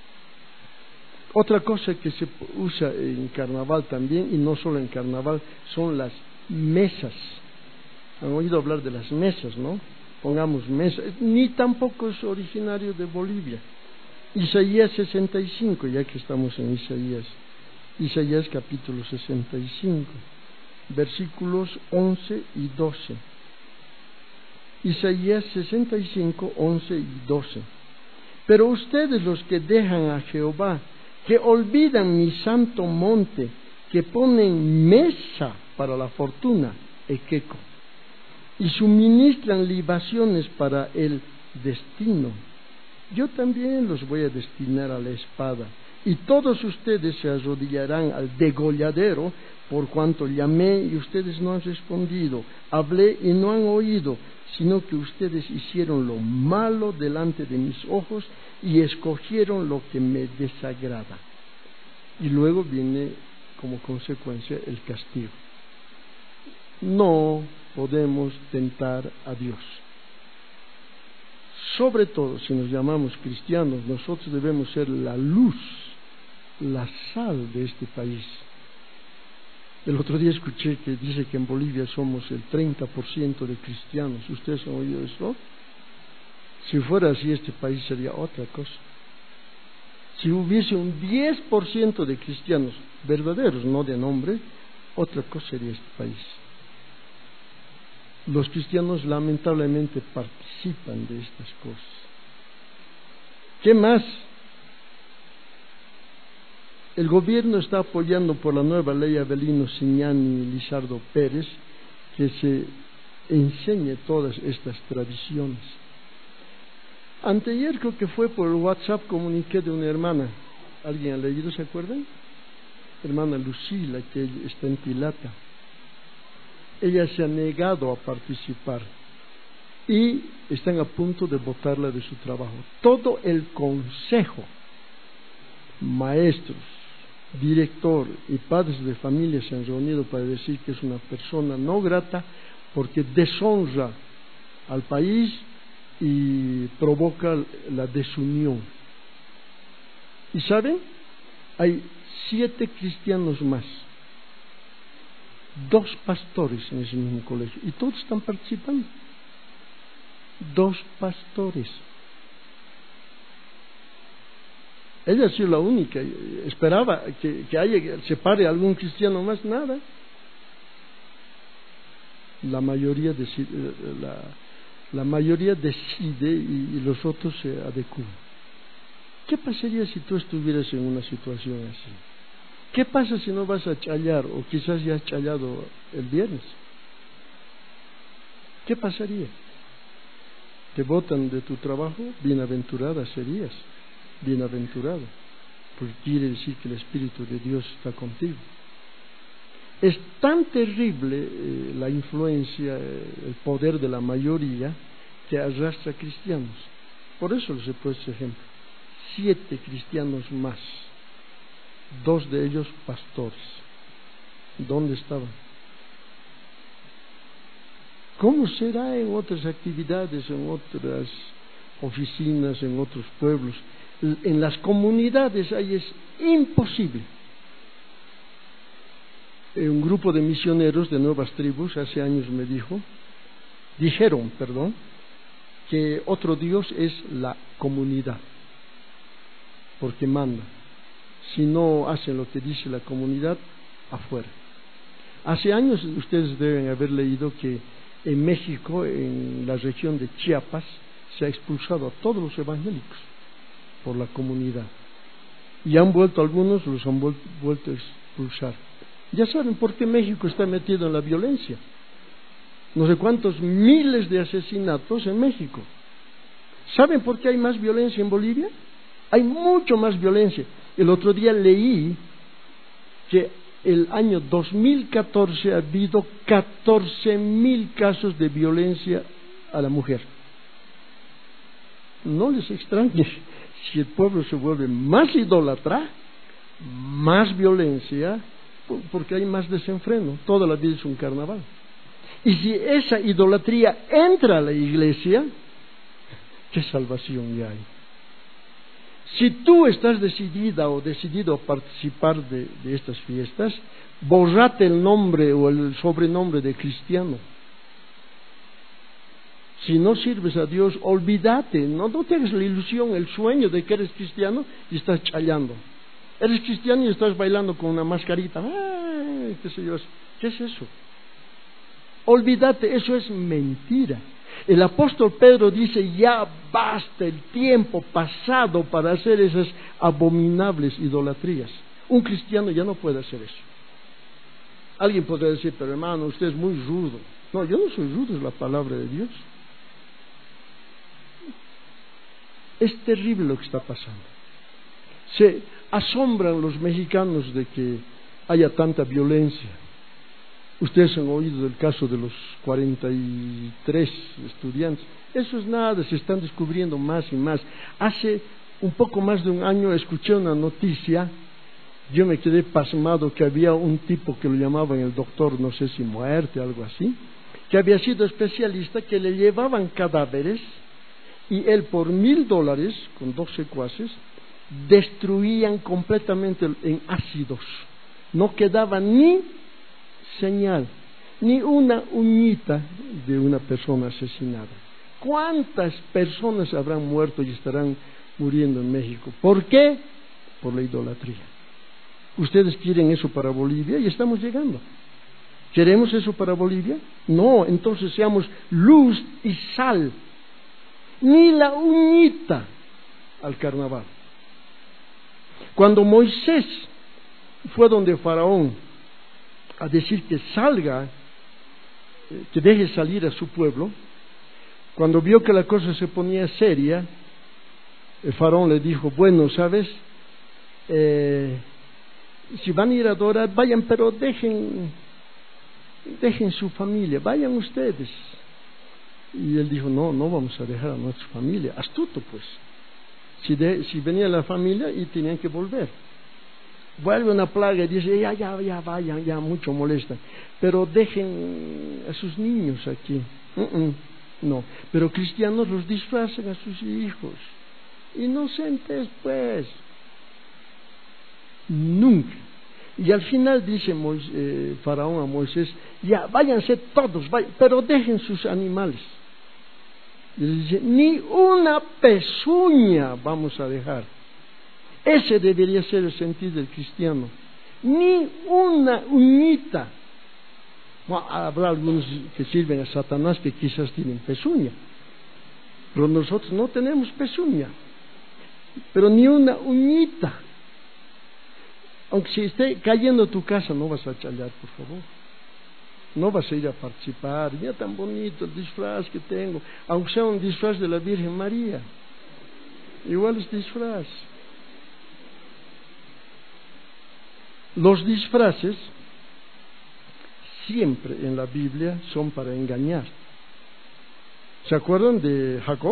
Otra cosa que se usa en carnaval también, y no solo en carnaval, son las mesas. Han oído hablar de las mesas, ¿no? Pongamos mesas. Ni tampoco es originario de Bolivia. Isaías 65, ya que estamos en Isaías. Isaías capítulo 65, versículos 11 y 12. Isaías 65, 11 y 12. Pero ustedes, los que dejan a Jehová, que olvidan mi santo monte, que ponen mesa para la fortuna, equeco, y suministran libaciones para el destino, yo también los voy a destinar a la espada, y todos ustedes se arrodillarán al degolladero, por cuanto llamé y ustedes no han respondido, hablé y no han oído, sino que ustedes hicieron lo malo delante de mis ojos y escogieron lo que me desagrada. Y luego viene como consecuencia el castigo. No podemos tentar a Dios. Sobre todo, si nos llamamos cristianos, nosotros debemos ser la luz, la sal de este país. El otro día escuché que dice que en Bolivia somos el 30% de cristianos. ¿Ustedes han oído eso? Si fuera así, este país sería otra cosa. Si hubiese un 10% de cristianos verdaderos, no de nombre, otra cosa sería este país. Los cristianos lamentablemente participan de estas cosas. ¿Qué más? El gobierno está apoyando por la nueva ley Avelino Siñani y Lizardo Pérez que se enseñe todas estas tradiciones. Anteayer creo que fue por WhatsApp comuniqué de una hermana. ¿Alguien ha leído, se acuerdan? Hermana Lucila, que está en Pilata. Ella se ha negado a participar y están a punto de botarla de su trabajo. Todo el consejo, maestros, director y padres de familia se han reunido para decir que es una persona no grata porque deshonra al país y provoca la desunión. ¿Y saben? Hay 7 cristianos más, 2 pastores en ese mismo colegio, y todos están participando. 2 pastores. Ella ha sido la única. Esperaba que se pare algún cristiano más, nada. La mayoría decide y los otros se adecúan. ¿Qué pasaría si tú estuvieras en una situación así? ¿Qué pasa si no vas a chayar o quizás ya has chayado el viernes? ¿Qué pasaría? ¿Te botan de tu trabajo? Bienaventurada serías. Bienaventurado, porque quiere decir que el Espíritu de Dios está contigo. Es tan terrible la influencia, el poder de la mayoría que arrastra a cristianos. Por eso les he puesto ejemplo. 7 cristianos más, 2 de ellos pastores. ¿Dónde estaban? ¿Cómo será en otras actividades, en otras oficinas, en otros pueblos? En las comunidades ahí es imposible. Un grupo de misioneros de nuevas tribus hace años dijeron, que otro Dios es la comunidad, porque manda. Si no hacen lo que dice la comunidad, afuera. Hace años ustedes deben haber leído que en México, en la región de Chiapas, se ha expulsado a todos los evangélicos por la comunidad, y algunos los han vuelto a expulsar. Ya saben por qué México está metido en la violencia. No sé cuántos miles de asesinatos en México. ¿Saben por qué hay más violencia en Bolivia? Hay mucho más violencia. El otro día leí que el año 2014 ha habido 14,000 casos de violencia a la mujer. No les extrañe si el pueblo se vuelve más idólatra, más violencia, porque hay más desenfreno. Toda la vida es un carnaval. Y si esa idolatría entra a la iglesia, ¿qué salvación ya hay? Si tú estás decidida o decidido a participar de estas fiestas, borrate el nombre o el sobrenombre de cristiano. Si no sirves a Dios, olvídate, no te hagas la ilusión, el sueño de que eres cristiano y estás chayando. Eres cristiano y estás bailando con una mascarita. ¿Qué sé yo? ¿Qué es eso? Olvídate, eso es mentira. El apóstol Pedro dice, ya basta el tiempo pasado para hacer esas abominables idolatrías. Un cristiano ya no puede hacer eso. Alguien podría decir, pero hermano, usted es muy rudo. No, yo no soy rudo, es la palabra de Dios. Es terrible lo que está pasando. Se asombran los mexicanos de que haya tanta violencia. Ustedes han oído del caso de los 43 estudiantes. Eso es nada, se están descubriendo más y más. Hace un poco más de un año escuché una noticia, yo me quedé pasmado, que había un tipo que lo llamaban el doctor, no sé si muerte, algo así, que había sido especialista, que le llevaban cadáveres y él por $1,000, con 2 secuaces, destruían completamente en ácidos. No quedaba ni señal, ni una uñita de una persona asesinada. ¿Cuántas personas habrán muerto y estarán muriendo en México? ¿Por qué? Por la idolatría. Ustedes quieren eso para Bolivia y estamos llegando. ¿Queremos eso para Bolivia? No, entonces seamos luz y sal. Ni la uñita al carnaval. Cuando Moisés fue donde Faraón a decir que salga, que deje salir a su pueblo, cuando vio que la cosa se ponía seria, el Faraón le dijo, bueno, ¿sabes? Si van a ir a adorar, vayan, pero dejen su familia, vayan ustedes. Y él dijo, no vamos a dejar a nuestra familia. Astuto, pues. Si venía la familia y tenían que volver. Vuelve una plaga y dice, ya vayan, ya mucho molestan. Pero dejen a sus niños aquí. No, pero cristianos los disfrazan a sus hijos. Inocentes, pues. Nunca. Y al final dice Faraón a Moisés, ya váyanse todos, pero dejen sus animales. Y dice, ni una pezuña vamos a dejar. Ese debería ser el sentir del cristiano. Ni una uñita. Bueno, habrá algunos que sirven a Satanás que quizás tienen pezuña, pero nosotros no tenemos pezuña. Pero ni una uñita. Aunque si esté cayendo tu casa, no vas a chalear, por favor. No vas a ir a participar. Mira tan bonito el disfraz que tengo. Aunque sea un disfraz de la Virgen María, igual es disfraz. Los disfraces siempre en la Biblia son para engañar. ¿Se acuerdan de Jacob?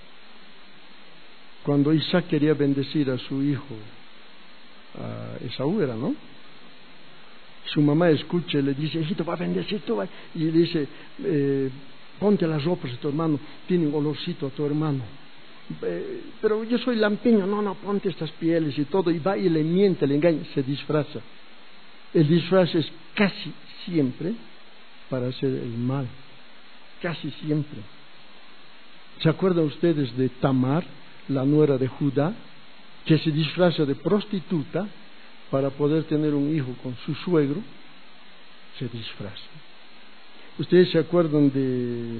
Cuando Isaac quería bendecir a su hijo, a Esaú era, ¿no? Su mamá escucha y le dice, hijito, va a bendecir tú. Y le dice, ponte las ropas de tu hermano, tiene un olorcito a tu hermano. Pero yo soy lampiño, no, ponte estas pieles y todo. Y va y le miente, le engaña, se disfraza. El disfraz es casi siempre para hacer el mal. Casi siempre. ¿Se acuerdan ustedes de Tamar, la nuera de Judá, que se disfraza de prostituta para poder tener un hijo con su suegro? Se disfraza. ¿Ustedes se acuerdan de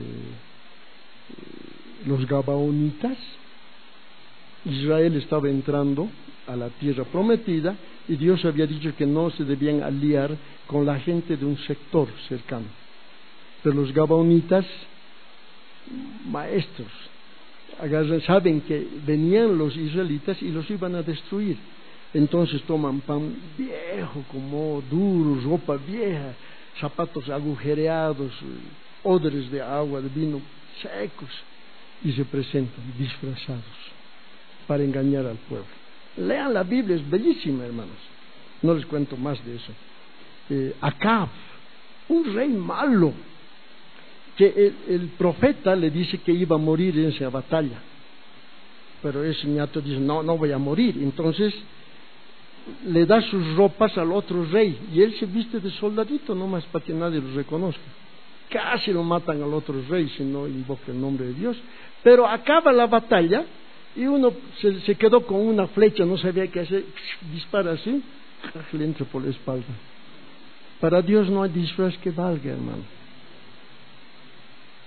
los gabaonitas? Israel estaba entrando a la tierra prometida y Dios había dicho que no se debían aliar con la gente de un sector cercano. Pero los gabaonitas, maestros, saben que venían los israelitas y los iban a destruir. Entonces toman pan viejo, como duro, ropa vieja, zapatos agujereados, odres de agua, de vino secos, y se presentan disfrazados para engañar al pueblo. Lean la Biblia, es bellísima, hermanos. No les cuento más de eso. Acab, un rey malo, que el profeta le dice que iba a morir en esa batalla, pero ese ñato dice, no voy a morir. Entonces le da sus ropas al otro rey y él se viste de soldadito nomás para que nadie lo reconozca. Casi lo matan al otro rey si no invoca el nombre de Dios. Pero acaba la batalla y uno se quedó con una flecha, no sabía qué hacer, dispara así, le entra por la espalda. Para Dios no hay disfraz que valga, hermano.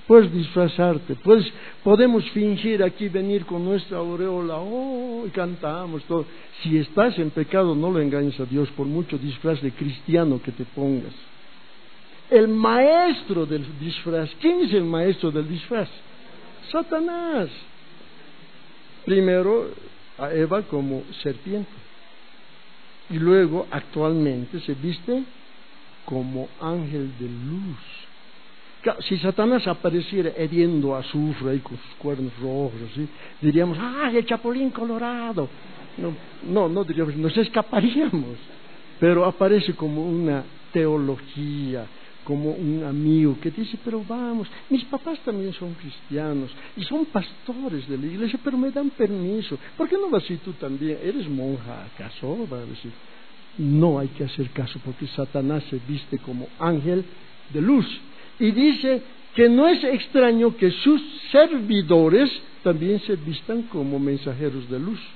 puedes disfrazarte, podemos fingir aquí venir con nuestra aureola, y cantamos todo. Si estás en pecado, no lo engañes a Dios por mucho disfraz de cristiano que te pongas. El maestro del disfraz, ¿quién es el maestro del disfraz? Satanás. Primero a Eva como serpiente y luego actualmente se viste como ángel de luz. Claro, si Satanás apareciera hediendo azufre y con sus cuernos rojos, así, diríamos, el chapulín colorado. No diríamos, nos escaparíamos. Pero aparece como una teología, como un amigo que dice, pero vamos, mis papás también son cristianos y son pastores de la iglesia, pero me dan permiso. ¿Por qué no vas a ir tú también? ¿Eres monja acaso? Va a decir. No hay que hacer caso porque Satanás se viste como ángel de luz. Y dice que no es extraño que sus servidores también se vistan como mensajeros de luz.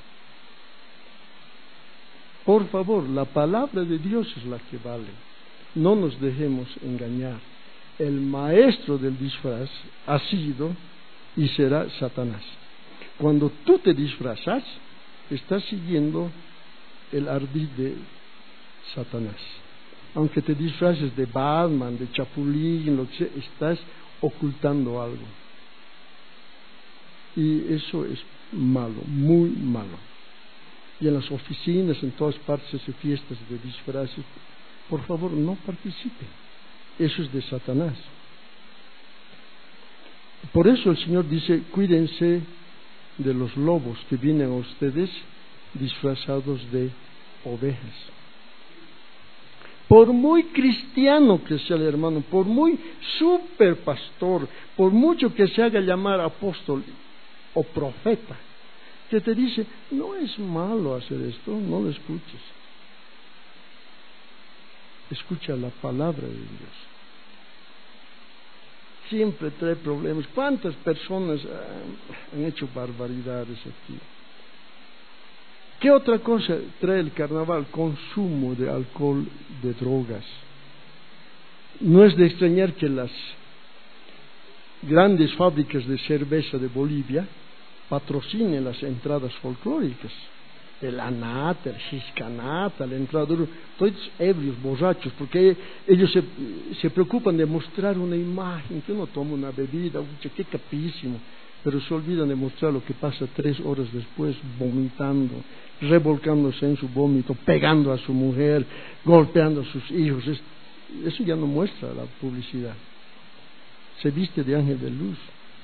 Por favor, la palabra de Dios es la que vale. No nos dejemos engañar. El maestro del disfraz ha sido y será Satanás. Cuando tú te disfrazas, estás siguiendo el ardid de Satanás. Aunque te disfraces de Batman, de Chapulín, lo que sea, estás ocultando algo. Y eso es malo, muy malo. Y en las oficinas, en todas partes, se hacen fiestas de disfraces. Por favor, no participen. Eso es de Satanás. Por eso el Señor dice, cuídense de los lobos que vienen a ustedes disfrazados de ovejas. Por muy cristiano que sea el hermano, por muy super pastor, por mucho que se haga llamar apóstol o profeta, que te dice, no es malo hacer esto, no lo escuches. Escucha la palabra de Dios. Siempre trae problemas. ¿Cuántas personas han hecho barbaridades aquí? ¿Qué otra cosa trae el carnaval? Consumo de alcohol, de drogas. No es de extrañar que las grandes fábricas de cerveza de Bolivia patrocinen las entradas folclóricas. El Anata, el Xiscanata, el entrador, todos ebrios, borrachos, porque ellos se preocupan de mostrar una imagen, que uno toma una bebida, qué capísimo, pero se olvidan de mostrar lo que pasa 3 horas después, vomitando, revolcándose en su vómito, pegando a su mujer, golpeando a sus hijos. Eso ya no muestra la publicidad. Se viste de ángel de luz.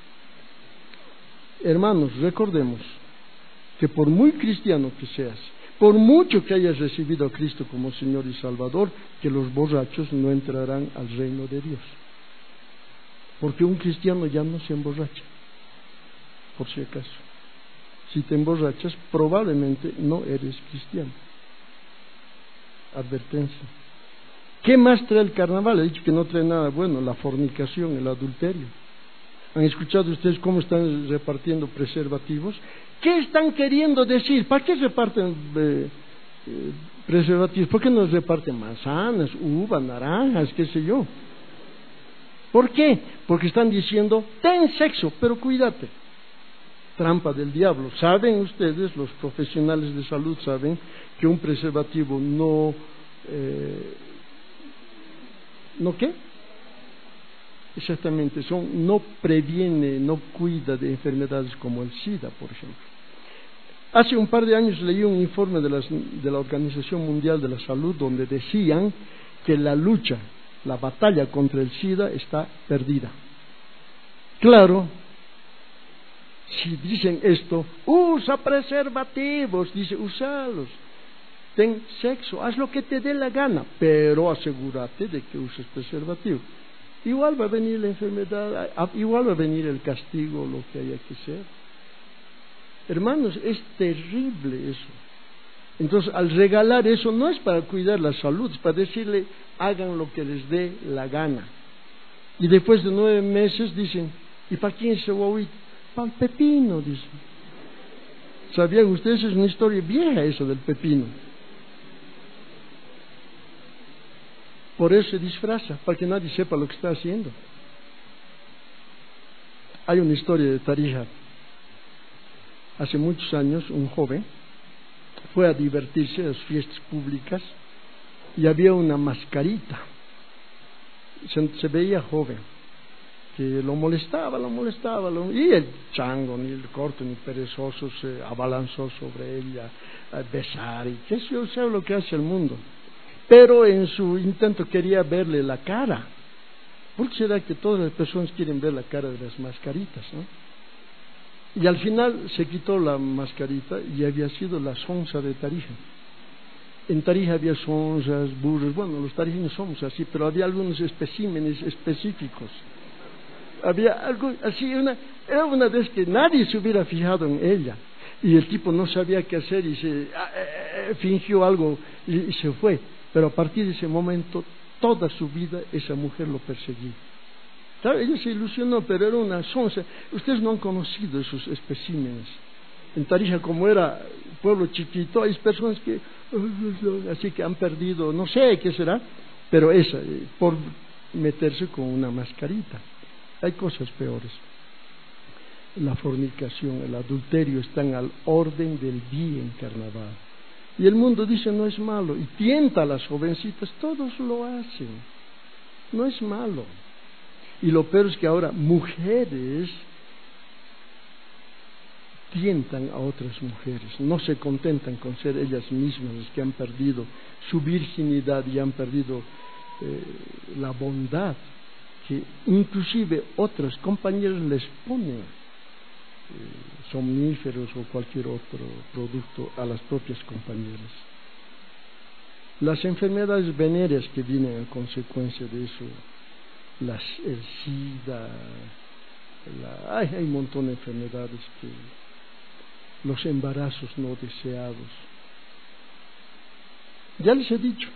Hermanos, recordemos que por muy cristiano que seas, por mucho que hayas recibido a Cristo como Señor y Salvador, que los borrachos no entrarán al reino de Dios. Porque un cristiano ya no se emborracha, por si acaso. Si te emborrachas, probablemente no eres cristiano. Advertencia. ¿Qué más trae el carnaval? He dicho que no trae nada bueno, la fornicación, el adulterio. ¿Han escuchado ustedes cómo están repartiendo preservativos? ¿Qué están queriendo decir? ¿Para qué reparten preservativos? ¿Por qué no reparten manzanas, uvas, naranjas, qué sé yo? ¿Por qué? Porque están diciendo, ten sexo, pero cuídate. Trampa del diablo. Saben ustedes, los profesionales de salud saben que un preservativo ¿no qué? Exactamente, no previene, no cuida de enfermedades como el SIDA, por ejemplo. Hace un par de años leí un informe de la Organización Mundial de la Salud donde decían que la lucha, la batalla contra el SIDA está perdida. Claro, si dicen esto, usa preservativos, dice, úsalos, ten sexo, haz lo que te dé la gana, pero asegúrate de que uses preservativo. Igual va a venir la enfermedad, igual va a venir el castigo, lo que haya que ser. Hermanos, es terrible eso. Entonces, al regalar eso, no es para cuidar la salud, es para decirle, hagan lo que les dé la gana. Y después de 9 meses dicen, ¿y para quién se va a oír? Para el pepino, dicen. ¿Sabían ustedes? Es una historia vieja eso del pepino. Por eso se disfraza, para que nadie sepa lo que está haciendo. Hay una historia de Tarija. Hace muchos años un joven fue a divertirse a las fiestas públicas y había una mascarita. Se veía joven, que lo molestaba, y el chango, ni el corto, ni perezoso, se abalanzó sobre ella a besar, y qué sé yo, sabe lo que hace el mundo. Pero en su intento quería verle la cara. ¿Por qué será que todas las personas quieren ver la cara de las mascaritas, no? Y al final se quitó la mascarita y había sido la sonza de Tarija. En Tarija había sonzas, burros, bueno, los tarijeños somos así, pero había algunos especímenes específicos. Había algo así, era una vez que nadie se hubiera fijado en ella, y el tipo no sabía qué hacer y fingió algo y se fue. Pero a partir de ese momento, toda su vida esa mujer lo perseguía. Claro, ella se ilusionó, pero era una sonza. Ustedes no han conocido esos especímenes. En Tarija, como era pueblo chiquito, hay personas que así que han perdido, no sé qué será, pero esa, por meterse con una mascarita. Hay cosas peores. La fornicación, el adulterio están al orden del día en carnaval. Y el mundo dice no es malo, y tienta a las jovencitas, todos lo hacen. No es malo. Y lo peor es que ahora mujeres tientan a otras mujeres, no se contentan con ser ellas mismas las que han perdido su virginidad y han perdido la bondad que inclusive otras compañeras les ponen somníferos o cualquier otro producto a las propias compañeras. Las enfermedades venéreas que vienen a consecuencia de eso, el SIDA, hay un montón de enfermedades, los embarazos no deseados. Ya les he dicho,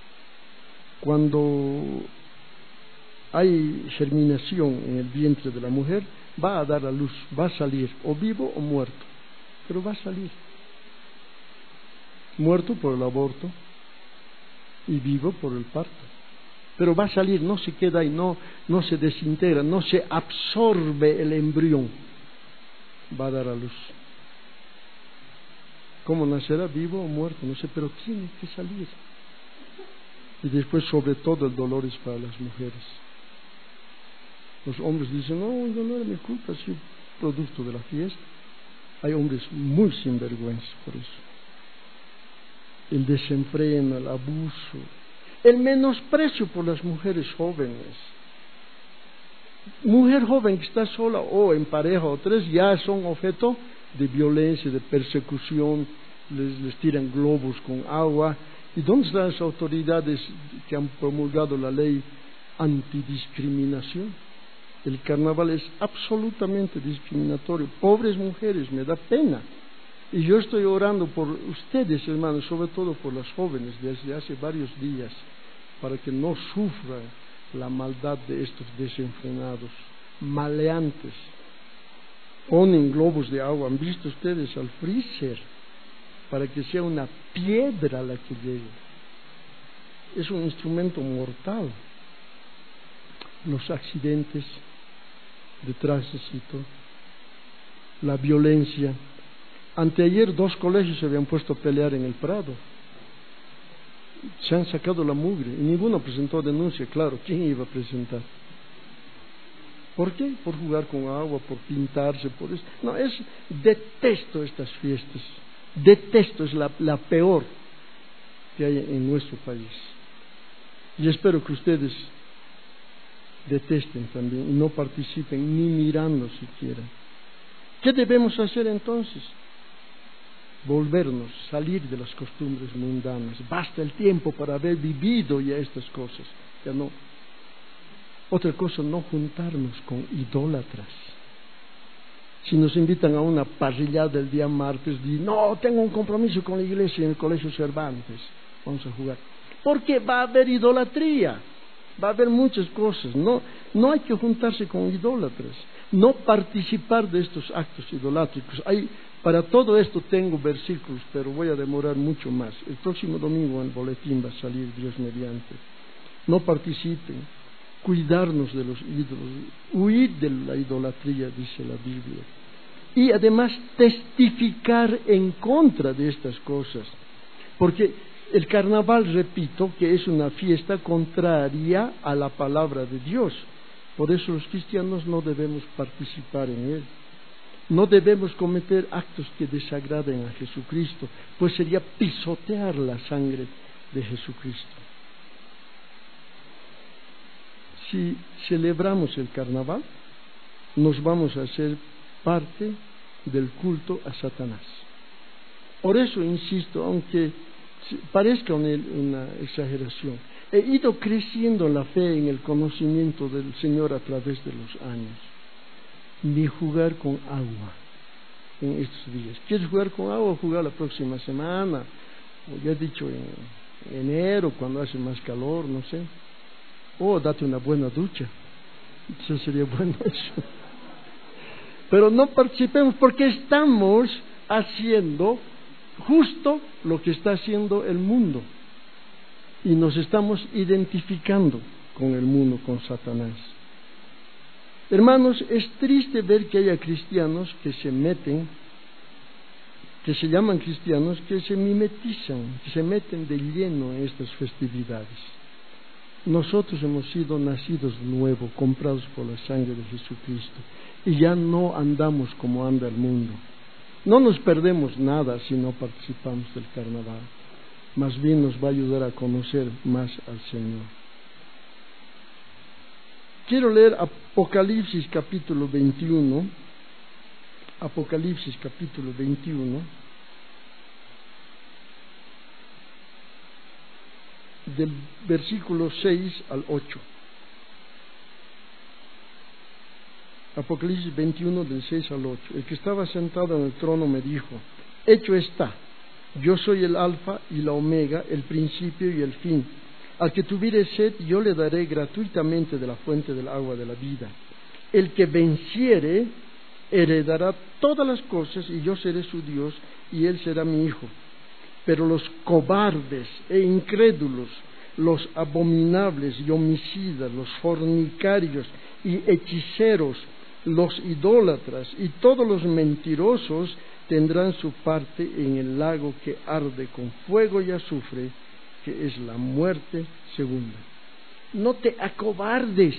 cuando hay germinación en el vientre de la mujer, va a dar a luz, va a salir o vivo o muerto, pero va a salir. Muerto por el aborto y vivo por el parto. Pero va a salir, no se queda ahí, no se desintegra, no se absorbe el embrión, va a dar a luz. ¿Cómo nacerá? Vivo o muerto, no sé, pero tiene que salir. Y después, sobre todo, el dolor es para las mujeres. Los hombres dicen, yo no era mi culpa, soy producto de la fiesta. Hay hombres muy sinvergüenzas por eso. El desenfreno, el abuso, el menosprecio por las mujeres jóvenes. Mujer joven que está sola o en pareja o tres ya son objeto de violencia, de persecución, les tiran globos con agua. ¿Y dónde están las autoridades que han promulgado la ley antidiscriminación? El carnaval es absolutamente discriminatorio. Pobres mujeres, me da pena. Y yo estoy orando por ustedes, hermanos, sobre todo por las jóvenes desde hace varios días, para que no sufran la maldad de estos desenfrenados, maleantes. Ponen globos de agua, han visto ustedes al freezer, para que sea una piedra la que llegue. Es un instrumento mortal. Los accidentes de tránsito, la violencia. Anteayer 2 colegios se habían puesto a pelear en el Prado. Se han sacado la mugre y ninguno presentó denuncia. Claro, ¿quién iba a presentar? ¿Por qué? Por jugar con agua, por pintarse, por eso. No, detesto estas fiestas. Detesto, es la peor que hay en nuestro país. Y espero que ustedes detesten también y no participen ni mirando siquiera. ¿Qué debemos hacer entonces? Volvernos, salir de las costumbres mundanas. Basta el tiempo para haber vivido ya estas cosas. Ya no. Otra cosa, no juntarnos con idólatras. Si nos invitan a una parrillada el día martes, no, tengo un compromiso con la iglesia en el Colegio Cervantes, vamos a jugar. Porque va a haber idolatría, va a haber muchas cosas. No hay que juntarse con idólatras, no participar de estos actos idolátricos. Para todo esto tengo versículos, pero voy a demorar mucho más. El próximo domingo en el boletín va a salir, Dios mediante. No participen. cuidarnos de los ídolos, huir de la idolatría, dice la Biblia. Y además testificar en contra de estas cosas. Porque el carnaval, repito, que es una fiesta contraria a la palabra de Dios. Por eso los cristianos no debemos participar en él. No debemos cometer actos que desagraden a Jesucristo, pues sería pisotear la sangre de Jesucristo. Si celebramos el carnaval, nos vamos a hacer parte del culto a Satanás. Por eso insisto, aunque parezca una exageración, he ido creciendo en la fe, en el conocimiento del Señor a través de los años. Ni jugar con agua en estos días. ¿Quieres jugar con agua? Jugar la próxima semana, o ya he dicho en enero, cuando hace más calor, no sé. O date una buena ducha. Eso sería bueno eso. Pero no participemos porque estamos haciendo justo lo que está haciendo el mundo. Y nos estamos identificando con el mundo, con Satanás. Hermanos, es triste ver que haya cristianos que se meten, que se llaman cristianos, que se mimetizan, que se meten de lleno en estas festividades. Nosotros hemos sido nacidos de nuevo, comprados por la sangre de Jesucristo, y ya no andamos como anda el mundo. No nos perdemos nada si no participamos del carnaval, más bien nos va a ayudar a conocer más al Señor. Quiero leer Apocalipsis capítulo 21, Apocalipsis capítulo 21, del versículo 6 al 8. Apocalipsis 21 del 6 al 8. El que estaba sentado en el trono me dijo: hecho está, yo soy el alfa y la omega, el principio y el fin. Al que tuviere sed, yo le daré gratuitamente de la fuente del agua de la vida. El que venciere, heredará todas las cosas, y yo seré su Dios, y él será mi hijo. Pero los cobardes e incrédulos, los abominables y homicidas, los fornicarios y hechiceros, los idólatras y todos los mentirosos tendrán su parte en el lago que arde con fuego y azufre, que es la muerte segunda. No te acobardes.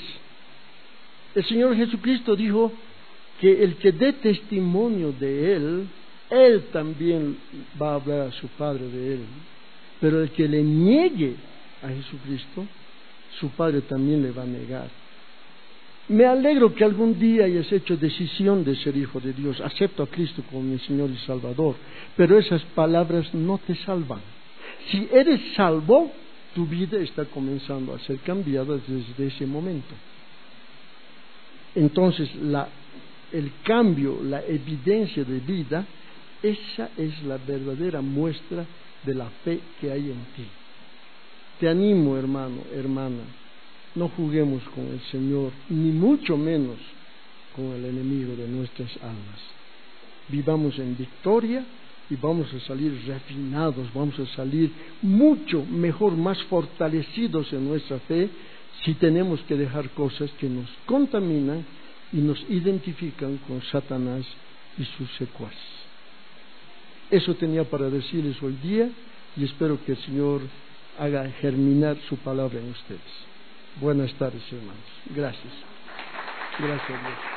El Señor Jesucristo dijo que el que dé testimonio de Él, Él también va a hablar a su Padre de Él. Pero el que le niegue a Jesucristo, su Padre también le va a negar. Me alegro que algún día hayas hecho decisión de ser hijo de Dios. Acepto a Cristo como mi Señor y Salvador. Pero esas palabras no te salvan. Si eres salvo, tu vida está comenzando a ser cambiada desde ese momento. Entonces, el cambio, la evidencia de vida, esa es la verdadera muestra de la fe que hay en ti. Te animo, hermano, hermana, no juguemos con el Señor, ni mucho menos con el enemigo de nuestras almas. Vivamos en victoria y vamos a salir refinados, vamos a salir mucho mejor, más fortalecidos en nuestra fe, si tenemos que dejar cosas que nos contaminan y nos identifican con Satanás y sus secuaces. Eso tenía para decirles hoy día, y espero que el Señor haga germinar su palabra en ustedes. Buenas tardes, hermanos. Gracias. Gracias a Dios.